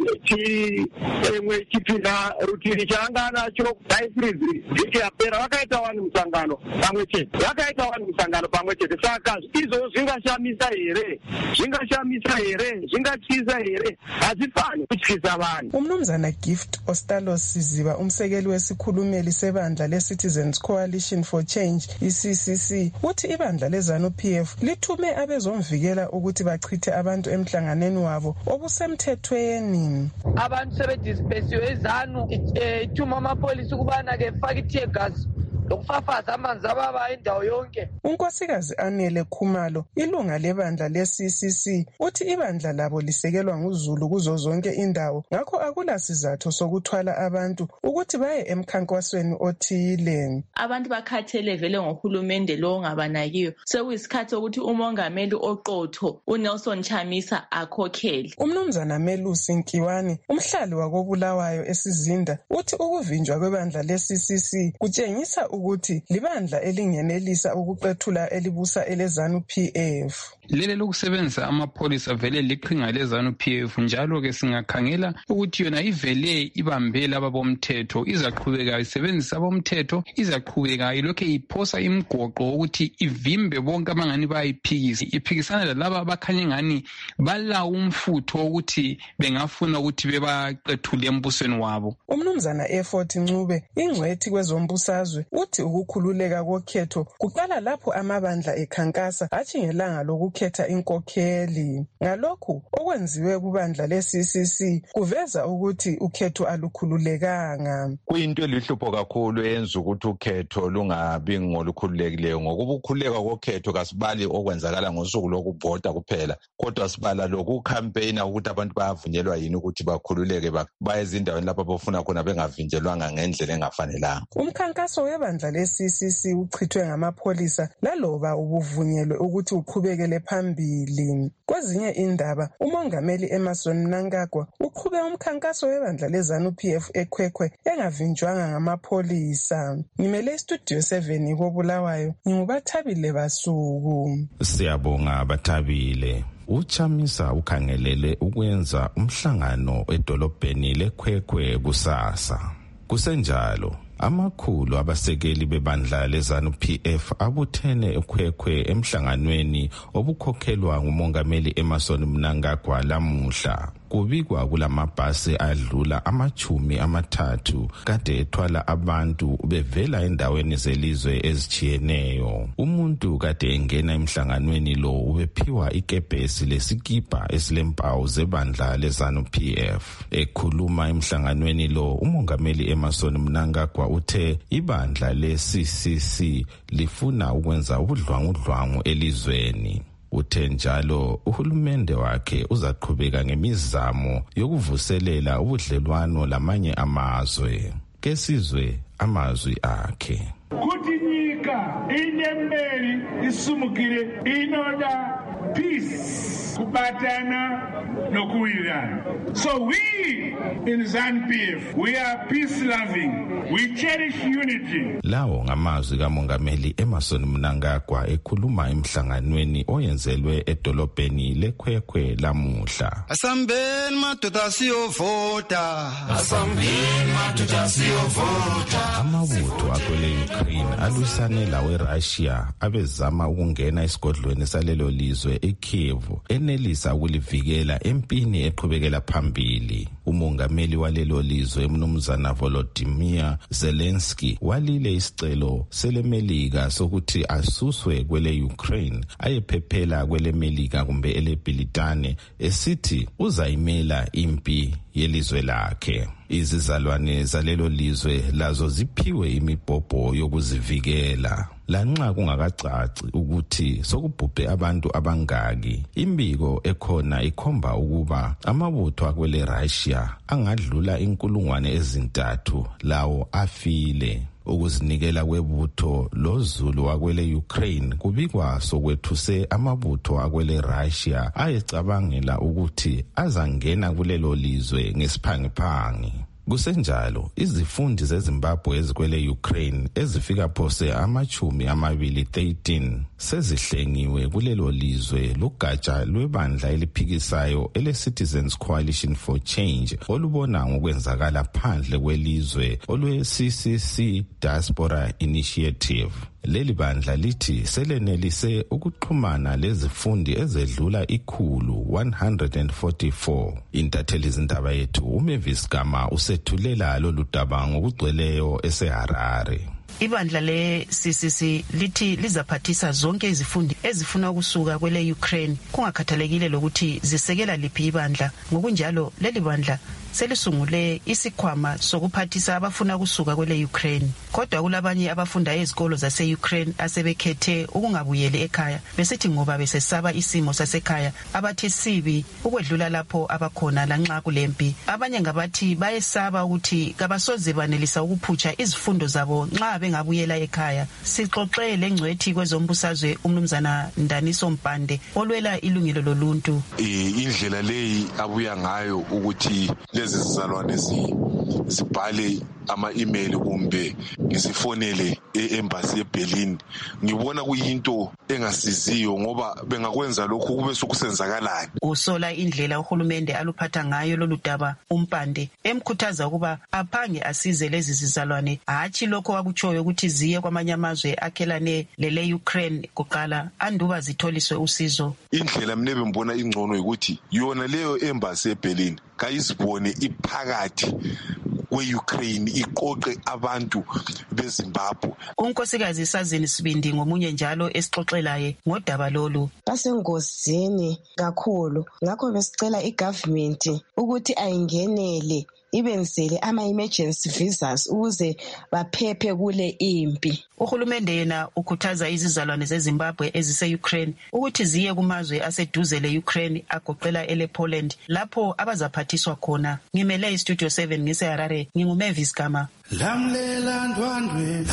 chi emwe chipinda rutiri changa nacho daifrizi vhiki yapera vakaita wani musangano pamwe chete vakaita wani musangano pamwe chete saka izvo zvingashamisa here zvingashamisa here here, zvingatyisa here, hazifani kutyisa vanhu. Umnumzana Gift Ostalos Siziba, umsekeli wesikhulumeli sebandla le-Citizens Coalition for Change, i-C C C, uthi ibandla le-ZANU-P F lithume abezomvikela ukuthi bachithe abantu emhlanganeni wabo obusemthethweni. Abantu sebedispesiwe izanu ithuma amapolisi ukubana-ke faka i-tear gas lokufafaza amanzi ababa indawo yonke. Unkosikazi Anele Khumalo, ilunga lebandla le-C C C, uthi ibandla labo lisekelwa nguZulu kuzo zonke indawo, ngakho akula sizathu sokuthwala abantu ukuthi baye emkhankasweni othile. Abantu bakhathele vele ngohulumende lo ongabanakiyo, sekuyisikhathi sokuthi umongameli oqotho uNelson Chamisa akhokhele. Umnumzana Melusi Nkiwani, umhlali wakobulawayo esizinda, uthi ukuvinjwa kwebandla le-C C C kutshengisa ukuthi libandla elingenelisa ukuqethula elibusa ele-ZANU-P F. Lele lokusebenzisa amapholisa vele liqhinga le-ZANU-P F, njalo ke singakhangela ukuthi yona ivele ibambela ababomthetho, izaqhubeka isebenzisa abomthetho, izaqhubeka ilokhe iphosa imigoqo ukuthi ivimbe bonke abangani bayiphikisa, iphikisana lalaba abakhanya ngani bala umfutho ukuthi bengafuna ukuthi bebaqethule embusweni wabo. Umnumzana Effort Ncube, ingcwethi kwezombusazwe, uthi ukukhululeka kokhetho kuqala lapho amabandla ekhankasa hatshi ngelanga lokukhetha inkokheli. Ngalokhu okwenziwe kubandla le-C C C kuveza ukuthi ukhetho alukhululekanga. Kuyinto elihlupho kakhulu eyenza ukuthi ukhetho lungabi ngolukhululekileyo, ngokuba ukukhululeka kokhetho kasibali okwenzakala ngosuku lokuvota kuphela, kodwa sibala lokukhampeyina ukuthi abantu bayavunyelwa yini ukuthi bakhululeke baye ezindaweni lapho bafuna khona bengavinjelwanga ngendlela engafanelanga. Umkhankaso webandla le-C C C uchithwe ngamapholisa laloba ubuvunyelwe ukuthi uqhubekele phambili. Kwezinye indaba, umongameli Emmerson Mnangagwa uqhube umkhankaso webandla le-ZANU-P F eKwekwe engavinjwanga ngamapholisa. Ngimele iStudio seven kobulawayo, nginguBathabile Basuku. Siyabonga Bathabile. uChamisa ukhangelele ukwenza umhlangano edolobheni leKwekwe kusasa. Kusenjalo, amakhulu abasekeli bebandla leZANU-P F abuthene eKwekwe emhlanganweni obukhokhelwa ngumongameli Emmerson Mnangagwa lamuhla. Kubikwa kulamabhasi adlula amachumi amathathu kade ethwala abantu bevela endaweni zelizwe ezichiyeneyo. Umuntu kade engena emhlanganweni lo ubephiwa ikepesi lesikipa esilempawu zebandla leZANU-P F. Ekhuluma emhlanganweni lo, umongameli Emmerson Mnangagwa uthe ibandla le-C C C lifuna ukwenza ubudlwangudlwangu elizweni. Uthe njalo uhulumende wakhe uzaqhubeka ngemizamo yokuvuselela ubudlelwano lamanye amazwe. Kesizwe amazwi akhe. Kuti nyika inyemberi isumukire inoda peace, kubatana nokuwirana. So we in ZANU-P F, we are peace loving, we cherish unity. Lawo ngamazwi kamongameli Emmerson Mnangagwa ekhuluma emhlanganweni oyenzelwe edolobheni leKwekwe lamuhla. Asambeni madoda siyovota, asambeni madoda siyovota. Amabutho akwele Ukraine alwisane lawe Russia abezama ukungena esigodlweni salelo lizwe eKiev enelisa ukulivikela empini eqhubekela phambili. Umongameli walelo lizwe Mnumzana Volodymyr Zelensky walile isicelo selemelika sokuthi asuswe kwele Ukraine ayephephela kwele Melika kumbe eleBritane esithi uzayimela impi yelizwe lakhe. Izizalwane zalelo lizwe lazo ziphiwe imibhobho yokuzivikela. Lanxa kungakacaci ukuthi sokubhubhe abantu abangaki, imbiko ekhona ikhomba ukuba amabutho akwele Russia angadlula inkulungwane ezintathu lawo afile. Ukuzinikela kwebutho loZulu wakwele Ukraine kubikwa sokwethuse amabutho akwele Russia ayecabangela ukuthi azangena kulelo lizwe ngesiphangiphangi. Kusenjalo, izifundi zeZimbabwe ezikwele Ukraine ezifika phose amachumi amabili thirteen sezihlengiwe kulelo lizwe lugatsha lwebandla eliphikisayo ele-Citizens Coalition for Change olubona ngokwenzakala phandle kwelizwe olwe-C C C Diaspora Initiative. Leli bandla lithi selenelise ukuxhumana lezifundi ezedlula ikhulu one hundred forty-four. Intatheli izindaba yethu uMavis Gama usethulela lolu daba ngokugcweleyo eseHarare. Ibandla le C C C lithi lizaphathisa zonke izifundi ezifuna ukusuka kwele Ukraine kungakhathalekile lokuthi zisekela liphi ibandla. Ngokunjalo leli bandla selisungule isikhwama sokuphathisa abafuna kusuka kwele Ukraine. Kodwa kulabanye abafunda ezikolo zase Ukraine asebekhethe ukungabuyeli ekhaya besithi ngoba besesaba isimo sasekhaya abathi sibi ukwedlula lapho abakhona lanxa kulempi. Abanye ngabathi bayesaba ukuthi kabasoze banelisa ukuphutsha izifundo zabo nxa bengabuyela ekhaya. Sixoxe lengcwethi kwezombusazwe umnumzana Ndaniso Mpande olwela ilungelo loluntu. Indlela leyi abuya ngayo ukuthi lezi zizalwane zibhale ama-email kumbe ngisifonele e-embassy eBerlin, ngibona kuyinto engasiziyo ngoba bengakwenza lokhu kube sokusenzakalani. Usola indlela uhulumende aluphatha ngayo lolu daba uMpande emkhuthaza ukuba aphange asize lezi zizalwane, hatshi lokho wakutshoyo ukuthi ziye kwamanye amazwe akhelane lele Ukraine kuqala anduba zitholiswe usizo. Indlela mne bembona ingcono ukuthi yona leyo embassy eBerlin kayisibone iphakathi kwe-Ukraine iqoqe abantu beZimbabwe. Unkosikazi Sazini Sibindi ngomunye njalo esixoxelaye ngodaba lolu. Basengozini kakhulu ngakho besicela igovernment ukuthi ayingenele ibenzele ama-emergency visas ukuze baphephe kule impi. Uhulumende yena ukhuthaza izizalwane zeZimbabwe ezise-Ukraine ukuthi ziye kumazwe aseduze le-Ukraine agoqela ele Poland lapho abazaphathiswa khona. Ngimele iStudio seven ngiseHarare, nginguMavis Gama. Lamlela ndwandwe,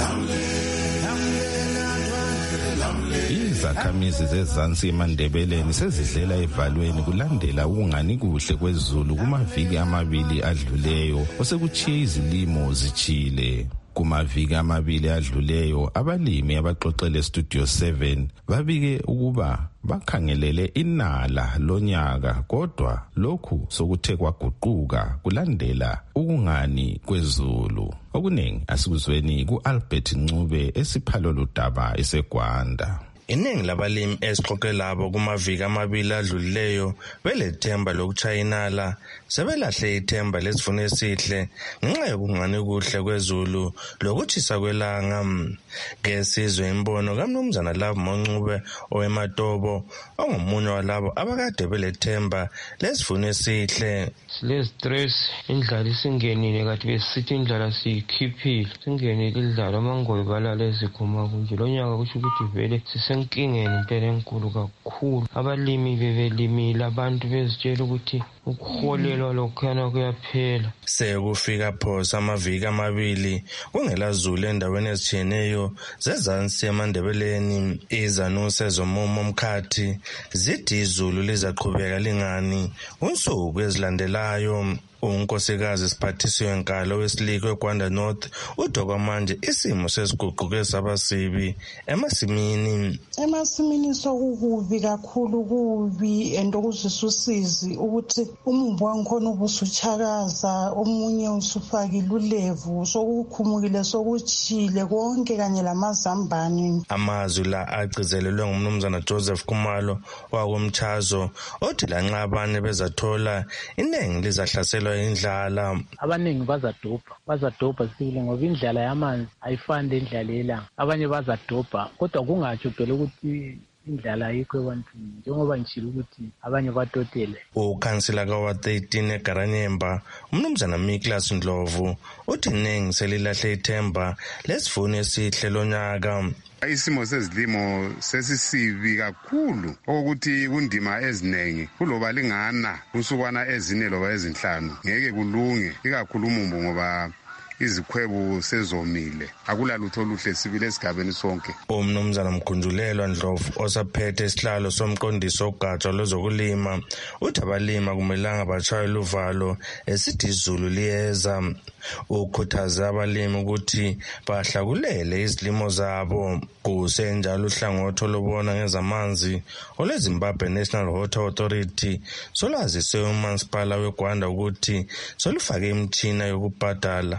Izakhamizi zezansi eMandebeleni sezidlela evalweni kulandela ukungani kuhle kwezulu kumaviki amabili adluleyo osekuchiye izilimo zichile. Kumaviki amabili adluleyo abalimi abaxoxele Studio seven babike ukuba bakhangelele inala lonyaka kodwa lokhu sokuthe kwaguquka kulandela ukungani kwezulu. Okuningi asikuzweni ku-Albert Ncube esiphalo ludaba eseGwanda. Iningi labalimi esixoxe labo kumaviki amabili adlulileyo belethemba lokuchayinala sebelahle ithemba lesivuno esihle ngenxa yokungani kuhle kwezulu lokuthisa kwelanga. Ngesizwe imbono kaMnumzana Love Moncube owematobo ongomunye walabo abakade belethemba lesivuno esihle. Sile stress indlala isingenile kade besithi indlala siyikhiphile singenile indlala amangoyi balala ezikhuma kunje lo nyaka kusho ukuthi vele sisenkingeni impela enkulu kakhulu. Abalimi bebelimile abantu bezitshela ukuthi ukuholelwa lokhana kuyaphela. Sekufika phosa amaviki amabili kungela zulu endaweni ezitshiyeneyo zezansi eMandebeleni. Izanuse zomumo omkhathi zithi izulu lizaqhubeka lingani unsuku ezilandelayo. Unkosikazi Siphathisiwe Nkalo wesilikwe eGwanda North udokwa manje isimo sesiguquke sabasibi emasimini. Emasimini sokukubi kakhulu kubi endokuzisusizi ukuthi umumbu wankhona ubusuchakaza omunye usufakile ulevu sokukhumukile sokuchile konke kanye lamazambane. Amazwi la agcizelelwe ngumnumzana Joseph Khumalo wakomchazo othi lanxa abanye bezathola inengi lizahlaselwa indlala. Abaningi bazadobha bazadobha sibile ngoba indlala yamanzi ayifani lendlala yelanga. Abanye bazadobha kodwa kungatsho phela ukuthi indlala ayikho ebantwini njengoba ngishilo ukuthi abanye batotele. Ukhansila kawa thirteen eGaranyemba umnumzana Miklas Ndlovu uthi nengi selilahle ithemba lesivuno esihle lonyaka. Isimo sezilimo sesisibi kakhulu ukuthi kundima ezinengi kuloba lingana kusukwana ezine loba ezinhlanu ngeke kulunge ikakhulu umumbu ngoba izikhwebu sezomile akulalutho oluhle sibile esigabeni sonke. Umnumzana Mkhunjulelwa Ndlovu osaphethe isihlalo somqondiso ogatsha lozokulima uthi abalima kumelanga bashayele uvalo esithi izulu liyeza. Ukhuthaza abalimi ukuthi bahlakulele izilimo zabo. Kusenjalo uhlangothi olubona ngezamanzi olweZimbabwe National Water Authority solazise umasipala weGwanda ukuthi solufake imitshina yokubhadala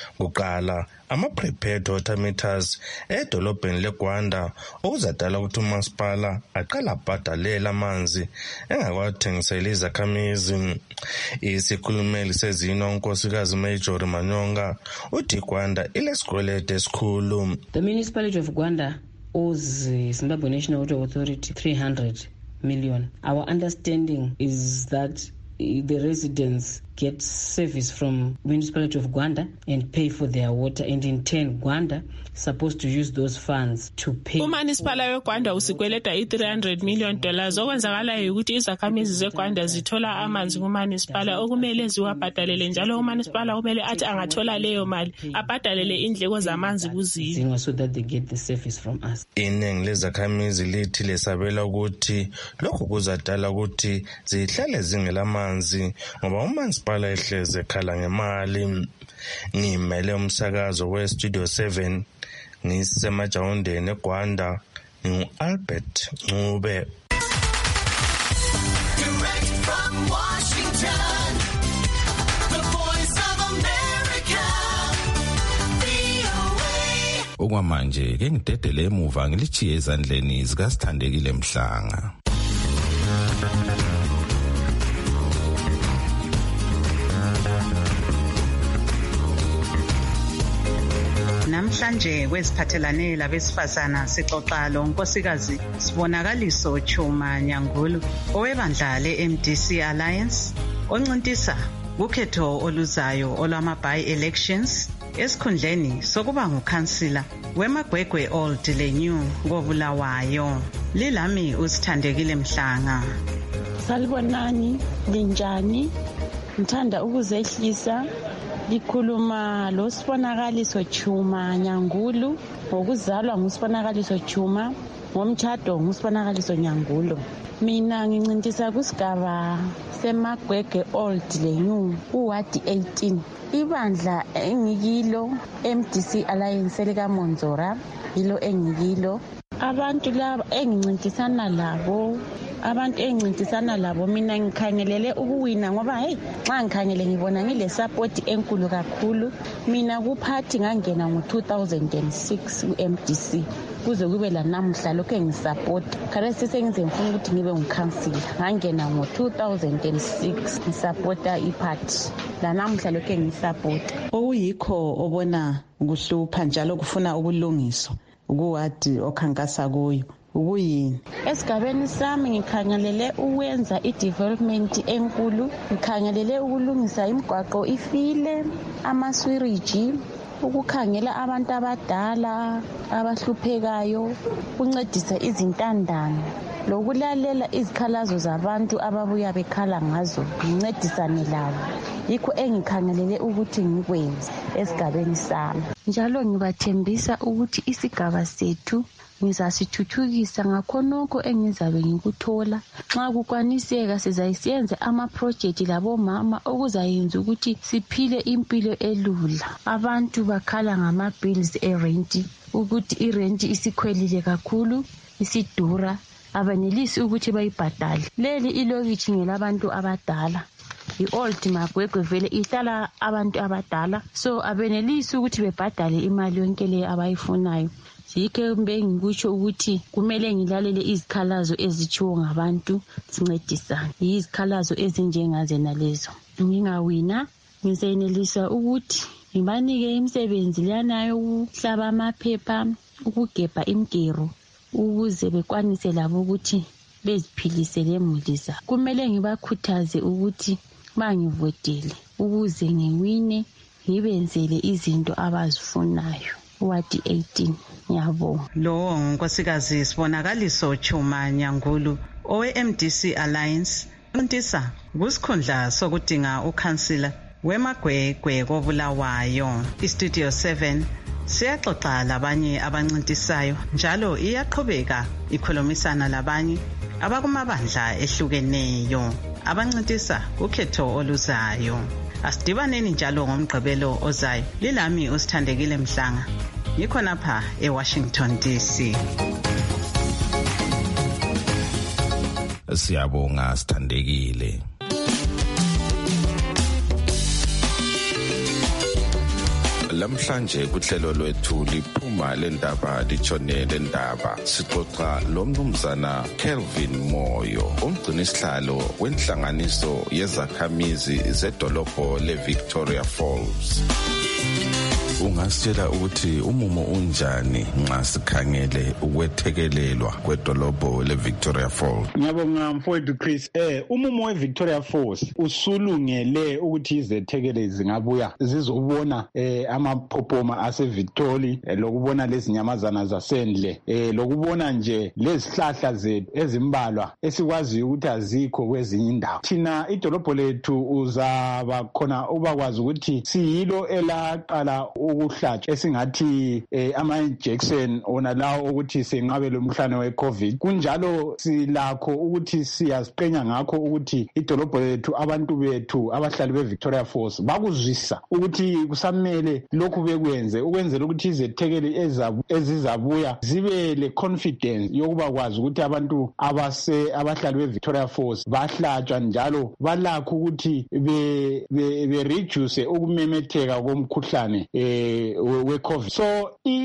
kuqala ama-prepared water meters edolobheni leGwanda okuzadala ukuthi umasipala aqala abhadalela amanzi engakwathengisela izakhamizi. Isikhulumeli sezino unkosikazi Major Manyonga uthi Gwanda ilesikwelede esikhulu. The municipality of Gwanda owes the Zimbabwe National Water Authority three hundred million. Our understanding is that the residents get service from municipality of Gwanda and pay for their water, and in turn Gwanda supposed to use those funds to pay. Umanisipala weGwanda usikweleta i three hundred million dollars okwenzakalayo ukuthi izakhamizi zeGwanda zithola amanzi kumanisipala okumele ziwabhadalele, njalo umanisipala kumele athi angathola leyo mali abhadalele indleko zamanzi kuzini so that they get the service from us. Iningi lezakhamizi lithi lesabela ukuthi lokho kuzadala ukuthi zihlale zingelamanzi ngoba umanisipala ehleze ekhala ngemali. Ngimele umsakazo we-Studio seven ngisemajawundeni eGwanda ngu-Albert Ncube. Direct from Washington, the voice of America, V O A. Okwamanje ke ngidedele emuva ngilichiye ezandleni zikaSithandekile Mhlanga. Namhlanje kweziphathelane labesifazana sixoxa lo nkosikazi Sibonakaliso Chuma Nyangulu owebandla le-M D C Alliance oncintisa kukhetho oluzayo olwama-by elections esikhundleni sokuba ngukhansila weMagwegwe Old leNew koBulawayo. Lilami uSithandekile Mhlanga. Salibonani, linjani? Ngithanda ukuzehlisa likhuluma lo Sibonakaliso Chuma Nyangulu ngokuzalwa nguSibonakaliso Chuma, ngomtshado nguSibonakaliso Nyangulu. Mina ngincintisa kusigaba seMagwegwe Old leNew uwadi eighteen. Ibandla engikilo M D C Alliance likaMonzora yilo engikilo. Abantu laba engincintisana labo abantu engincintisana labo mina ngikhangelele ukuwina ngoba hey xa ngikhangele ngibona ngile support enkulu kakhulu. Mina kuphathi ngangena ngo two thousand six ku-M D C kuze kube la namhla lokho engisupport. Khare sesengize ngifuna ukuthi ngibe ngukhansila ngangena ngo two thousand six ngisupporta iparty la namhla lokho engisupport. Okuyikho obona ukuhlupha njalo kufuna ubulungiswa ukuwadi okhankasa kuyo ukuyini? Esigabeni sami ngikhangelele ukwenza i-development enkulu, ngikhangelele ukulungisa imigwaqo ifile, amaswiriji, ukukhangela abantu abadala abahluphekayo, ukuncedisa izintandane lokulalela izikhalazo zabantu ababuya bekhala ngazo ngincedisane labo. Yikho engikhangelele ukuthi ngikwenze esigabeni sami. Njalo ngibathembisa ukuthi isigaba sethu ngizasithuthukisa ngakhonokho engizabe ngikuthola. Nxa kukwaniseka sizayisiyenza ama-project labomama okuzayenza ukuthi siphile impilo elula. Abantu bakhala ngama-bills erenti ukuthi irenti isikhwelile kakhulu, isidura, abanelisi ukuthi bayibhadale. Leli ilokitshi ngelabantu abadala. I-Old Magwegwe vele ihlala abantu abadala, so abenelisi ukuthi bebhadale imali yonke le abayifunayo. Yikho mbe ngikutsho ukuthi kumele ngilalele izikhalazo ezitshiwo ngabantu sincedisane. Izikhalazo ezinjengazena lezo. Ngingawina ngisenelisa ukuthi ngibanike imisebenzi lanayo ukuhlaba amaphepha, ukugebha imigero ukuze bekwanise labo ukuthi beziphilise lemuli zabo. Kumele ngibakhuthaze ukuthi bangivotele ukuze ngiwine ngibenzele izinto abazifunayo. Wadi eighteen. Ngiyabonga. Lo nkosikazi Sibonakaliso Chuma Nyangulu owe-M D C Alliance untisa kusikhundla sokudinga ukhansila weMagwegwe koBulawayo. iStudio seven siyaxoxa labanye abancintisayo njalo iyaqhubeka ikhulumisana labanye abakumabandla ehlukeneyo abancintisa kukhetho oluzayo. Asidibaneni njalo ngomgqibelo ozayo. Lilami uSithandekile Mhlanga. Ngikhona pha eWashington D C. Siyabonga namhlanje kuhlelo lwethu liphuma lendaba litshone lendaba sixoxa lomnumzana Kelvin Moyo umgcini sihlalo wenhlanganiso yezakhamizi zedolobho leVictoria Falls. Ungasitshela ukuthi umumo unjani nxa sikhangele ukwethekelelwa kwedolobho leVictoria Falls? Ngiyabonga mfowethu Chris. Eh umumo weVictoria Falls usulungele ukuthi izethekele zingabuya zizobona eh amaphopoma aseVictoria eh, lokubona lezi nyamazana zasendle eh lokubona nje lezihlahla zethu ezimbalwa esikwazi ukuthi azikho kwezinye indawo. Thina idolobho lethu uzaba khona ubakwazi ukuthi siyilo elaqala ukuhlatshwa esingathi eh, ama injection ona lawo ukuthi senqabe lo mkhuhlane weCovid. Kunjalo silakho ukuthi siyaziqenya ngakho ukuthi idolobho lethu abantu bethu abahlali beVictoria Falls bakuzwisa ukuthi kusamele lokhu bekwenze ukwenzela ukuthi izethekeli ezizabuya zibe le confidence yokuba kwazi ukuthi abantu abase abahlali beVictoria Falls bahlatshwa njalo balakho ukuthi be be reduce ukumemetheka komkhuhlane eh weCovid. So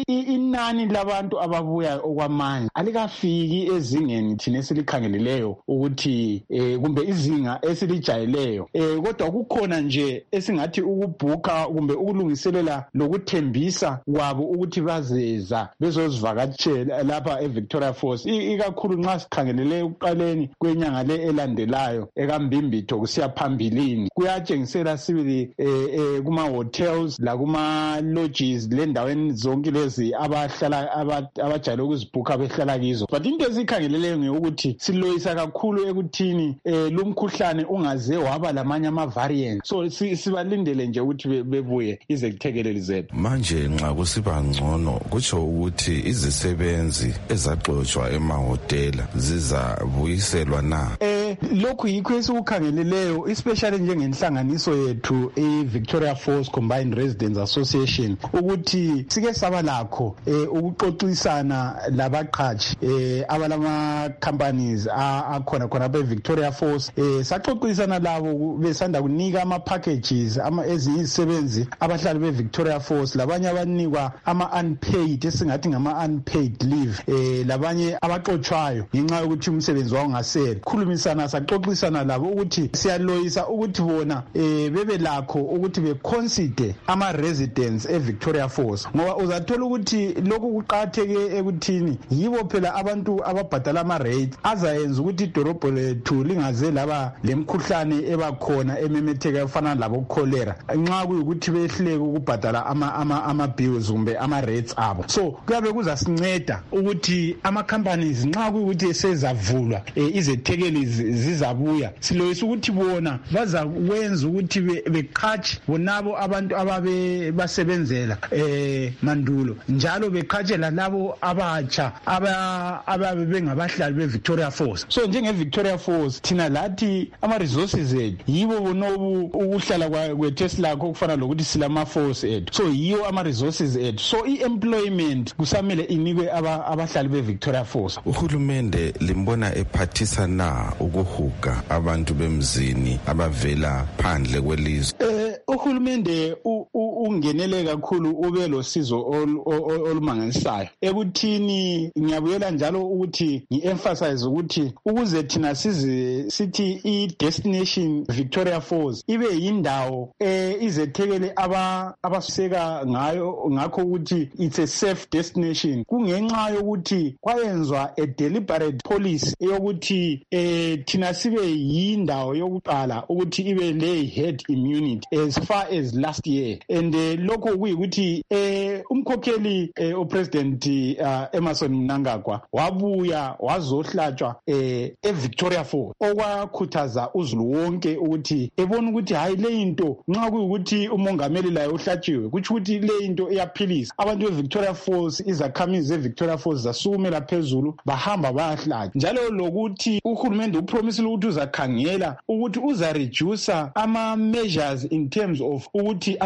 inani labantu ababuya okwamanje alikafiki ezingeni thina esilikhangeleleyo ukuthi eh kumbe izinga esilijayeleyo eh kodwa kukhona nje esingathi ukubhuka kumbe ukulungiselela lokuthembisa kwabo ukuthi bazeza bezozivakatshela lapha eVictoria Falls ikakhulu nxa sikhangelele uqaleni kwenyanga le elandelayo ekambimbitho kusiya phambilini kuyatshengisela sibili eh kuma hotels la kuma lodges lendaweni zonke lezi abahlala abajayele ukuzibhuka behlala kizo. But into ezikhangeleleyo ngekuthi siloyisa kakhulu ekuthini eh lumkhuhlane ungaze waba lamanye ama variants. So sibalindele nje ukuthi bebuye izethekeleli zethu. Manje nxa kusiba ngcono kutsho ukuthi izisebenzi ezaxoshwa emahotela zizabuyiselwa na? Eh lokhu yikho esikukhangeleleyo especially njengenhlanganiso yethu eVictoria Falls Combined Residents Association ukuthi sike saba lakho eh ukuxoxisana labaqhashi eh abalama companies akhona khona beVictoria Falls eh saxoxisana labo besanda kunika ama packages ama ezinye izisebenzi abahlali beVictoria Falls labanye abanikwa ama unpaid esingathi ngama unpaid leave eh labanye abaxoxwayo ngenxa yokuthi umsebenzi wawo ngasele khulumisana saxoxisana labo ukuthi siyaloyisa ukuthi bona eh bebe lakho ukuthi be consider ama residents eVictoria Falls ngoba uzathola ukuthi lokhu kuqhatheke ekuthini yibo phela abantu ababhadala ama rates azayenza ukuthi idolobho lethu lingaze laba lemkhuhlane ebakhona ememetheka efana labo cholera nxa kuyikuthi behleke ukubhadala ama ama ama bills kumbe ama rates abo. So kuyabe kuzasinceda ukuthi ama companies nxa kuyikuthi sezavulwa eh, izethekeli zizabuya siloyisa ukuthi bona bazakwenza ukuthi beqhatshe bonabo abantu ababe basebenzela eh mandulo njalo beqhatshela labo abatsha ababe bengabahlali beVictoria Falls. So njenge Victoria Falls thina lathi ama resources ethu yibo bonobu ukuhlala kweTesla kokufana lokuthi silama falls ethu. So yiyo ama resources ethu. So i-employment kusamele inikwe abahlali beVictoria Falls. Uhulumende limbona ephathisa na ukuhuga abantu bemzini abavela phandle kwelizwe? Eh uhulumende ungenele kakhulu ube losizo olumangalisayo ekuthini ngiyabuyela njalo ukuthi ngiemphasize ukuthi ukuze thina sizi sithi i-destination Victoria Falls ibe yindawo eh izethekele aba abaseka ngayo ngakho ukuthi it's a safe destination kungenxa yokuthi kwayenzwa a deliberate policy yokuthi eh thina sibe yindawo yokuqala ukuthi ibe le herd immunity as far as last year and uh, lokho kuyikuthi eh umkhokheli eh, upresident uh, Emmerson Mnangagwa wabuya wazohlatshwa eh eVictoria Falls okwakhuthaza uzulu wonke ukuthi ebona ukuthi hayi le into nxa kuyikuthi umongameli laye uhlatshiwe kuthi ukuthi le into iyaphilisa abantu beVictoria Falls izakhamizi eVictoria Falls zasukumela phezulu bahamba bayahlatshwa njalo lokuthi uhulumende upromisile ukuthi uzakhangela ukuthi uza reduce ama measures in terms of ukuthi ama board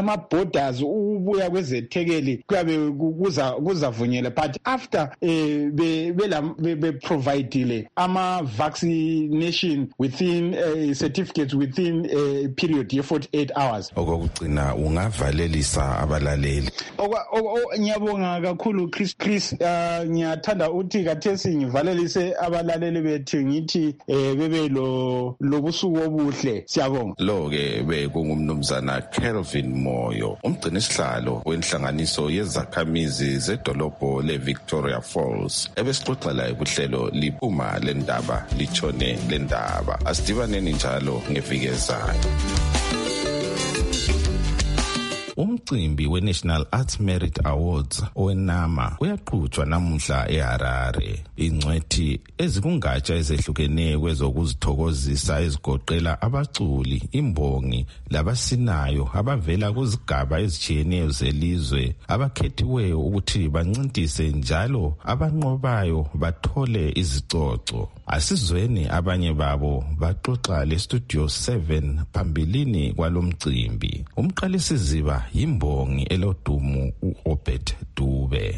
orders ubuya kwezethekeli kuyabe kuza kuzavunyela, but after eh be be, be providele ama vaccination within uh, certificates within a period ye forty-eight hours. Okugcina ungavalelisa abalaleli. Okwa ngiyabonga kakhulu Chris Chris uh, ngiyathanda uthi kathesi ngivalelise abalaleli bethu ngithi eh bebe lo lobusuku obuhle. Siyabonga. Lo ke bekungumnumzana Kelvin Moyo, umgcini sihlalo wenhlanganiso yezakhamizi zedolobho le Victoria Falls. Ebesixoxela kuhlelo liphuma lendaba lichone lendaba. Asidibaneni njalo ngevikezana. Umcimbi we-National Arts Merit Awards owenama uyaqhutshwa namuhla eHarare. Ingcwethi ezikungatsha ezehlukeneyo kwezokuzithokozisa ezigoqela abaculi, imbongi labasinayo abavela kuzigaba ezitshiyeneyo zelizwe abakhethiweyo ukuthi bancintise njalo abanqobayo bathole izicoco. Asizweni abanye babo baxoxa le Studio seven phambilini kwalomcimbi. Umqalisi ziba yimbongi elodumo uRobert Dube.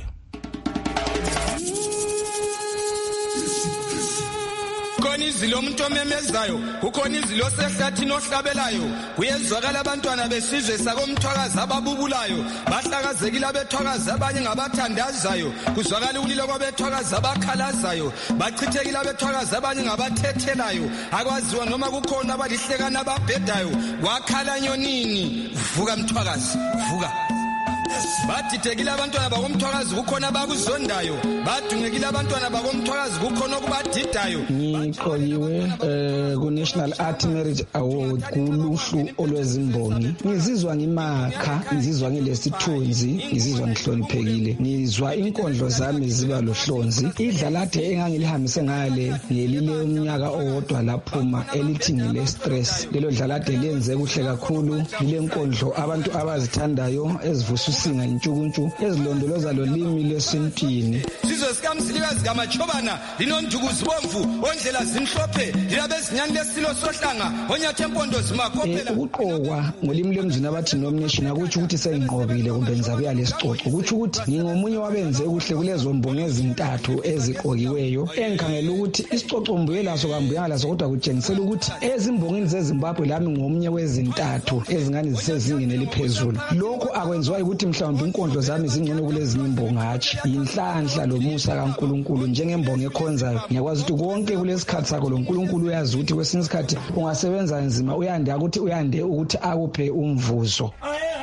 Kukhona izilo umuntu omemezayo, kukhona izilo sehlathini ohlabelayo, kuyezwakala abantwana besizwe sakomthwakazi ababubulayo, bahlakazekile abethwakazi abanye ngabathandazayo, kuzwakala ulilo kwabethwakazi abakhalazayo, bachithekile abethwakazi abanye ngabathethelayo, akwaziwa noma kukhona abalihlekana ababhedayo, wakhala nyonini, vuka mthwakazi, vuka. Badidekile abantwana bakomthwakazi kukhona abakuzondayo, badungekile abantwana bakomthwakazi kukhona okubadidayo. Ngiqokiwe eh ku National Art Merit Award kuluhlu olwezimbongi. Ngizizwa ngimakha, ngizizwa ngilesithunzi, ngizizwa ngihloniphekile. Ngizwa inkondlo zami ziba lohlonzi. Idlalathe engangilihambise ngale ngelile umnyaka owodwa laphuma elithi ngile stress. Lelo dlalathe lenze kuhle kakhulu. Ile nkondlo abantu abazithandayo ezivusa singa intshukuntshu ezilondoloza lo limi lesintini. Sizwe sikamzilikazi kamachobana linondukuzi bomvu ondlela zimhlophe lilabezinyani lesilo sohlanga onyathe empondo zimakophela. Ukuqokwa ngolimi lemzini abathi nomination akuthi ukuthi sengiqobile kumbe ngizabuya lesicoco, ukuthi ukuthi ngingomunye wabenze kuhle kulezo mbongo ezintathu eziqokiweyo. Engikhangela ukuthi isicoco mbuye laso kambuya laso kodwa kutshengisela ukuthi ezimbongeni zeZimbabwe lami ngomunye wezintathu ezingani zisezingeni eliphezulu. Lokho akwenziwa ukuthi mhlawumbe inkondlo zami zingcono kulezinye imbongo hatshi inhlanhla lomusa kaNkuluNkulu njengembongo ekhonzayo. Ngiyakwazi ukuthi konke kulesikhathi sakho lo nkulunkulu uyazi ukuthi kwesinye isikhathi ungasebenza nzima uyande ukuthi uyande ukuthi akuphe umvuzo.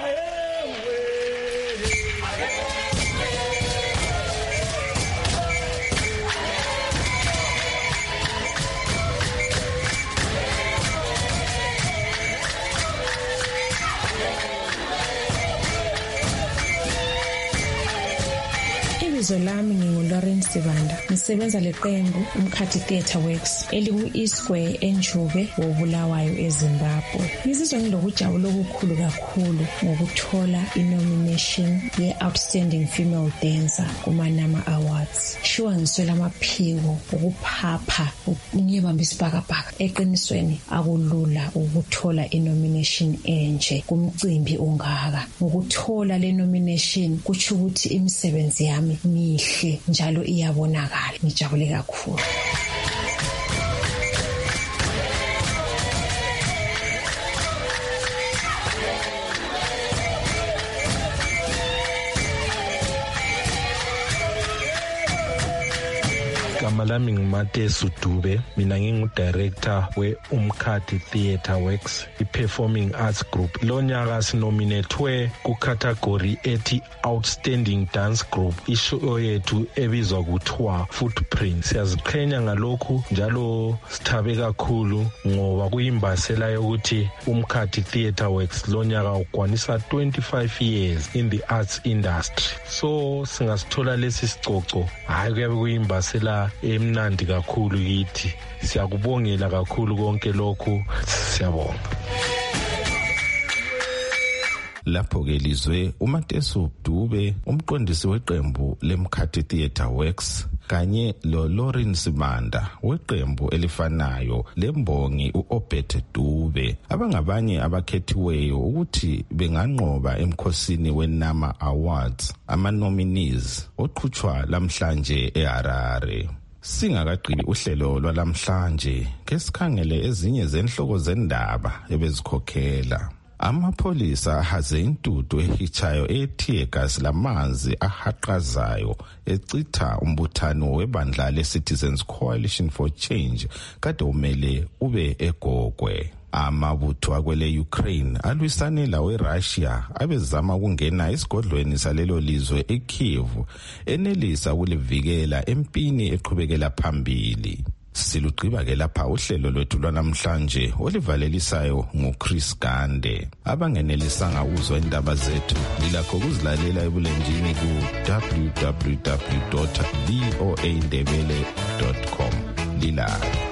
Ibizo lami nginguLauren Sibanda, ngisebenza leqembu uMkhathi Theatre Works eliku East Square eNjube wobulawayo eZimbabwe. Ngizizwa ngilokujabula okukhulu kakhulu ngokuthola inomination ye-Outstanding Female Dancer kuManama Awards. Sure ngiswela amaphiko ukuphapha ngiyebamba isibhakabhaka. Eqinisweni akulula ukuthola inomination enje kumcimbi ongaka. Ngokuthola le nomination kuthi ukuthi imisebenzi yami mihle njalo iyabonakala. Ngijabule kakhulu. Igama lami nguMatesu Dube, mina ngingu-director we-Umkhathi Theatre Works, i-Performing Arts Group. Lo nyaka sinominethwe ku-category ethi Outstanding Dance Group, ishow yethu ebizwa kuthiwa Footprint. Siyaziqhenya ngalokhu njalo sithabe kakhulu ngoba kuyimbasela yokuthi Umkhathi Theatre Works lo nyaka ukwanisa twenty-five years in the arts industry. So singasithola lesi sicoco, hayi kuyabe kuyimbasela emnandi kakhulu kithi. Siyakubongela kakhulu konke lokhu, siyabonga. lapho ke lizwe uMatesu Dube umqondisi weqembu leMkhathi Theatre Works kanye lo Lauren Sibanda weqembu elifanayo lembongi uObet Dube abangabanye abakhethiweyo ukuthi benganqoba emkhosini weNama Awards ama nominees oqhutshwa lamhlanje eHarare. Singakagqibi uhlelo lwalamhlanje ke sikhangele ezinye zenhloko zendaba ebezikhokhela. Amapholisa ahaze intudu ehichayo ethi gas lamanzi ahaqazayo ecitha umbuthano webandla leCitizens Coalition for Change kade umele ube egogwe. Amabutho akwele Ukraine alwisane lawe Russia abezama ukungena esigodlweni salelo lizwe eKyiv enelisa ukulivikela empini eqhubekela phambili. Silugqiba ke lapha uhlelo lwethu lwanamhlanje olivalelisayo nguChris Gande. Abangenelisanga ukuzwa indaba zethu lilakho ukuzilalela ebulenjini ku w w w dot voa ndebele dot com. Lilala.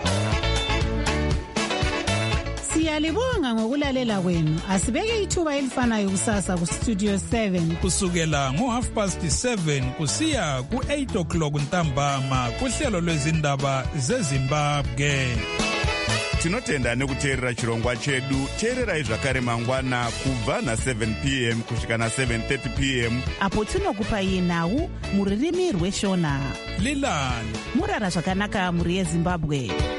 Siyalibonga ngokulalela kwenu. Asibeke ithuba elifanayo kusasa ku Studio seven kusukela ngo half past seven kusiya ku eight o'clock ntambama kuhlelo lwezindaba zeZimbabwe. Tinotenda nekuteerera chirongwa chedu. Teererai zvakare mangwana kubva na seven p m kusvika na seven thirty p m apo tinokupai nhau muririmi rweshona. Lilani murara zvakanaka muri yeZimbabwe.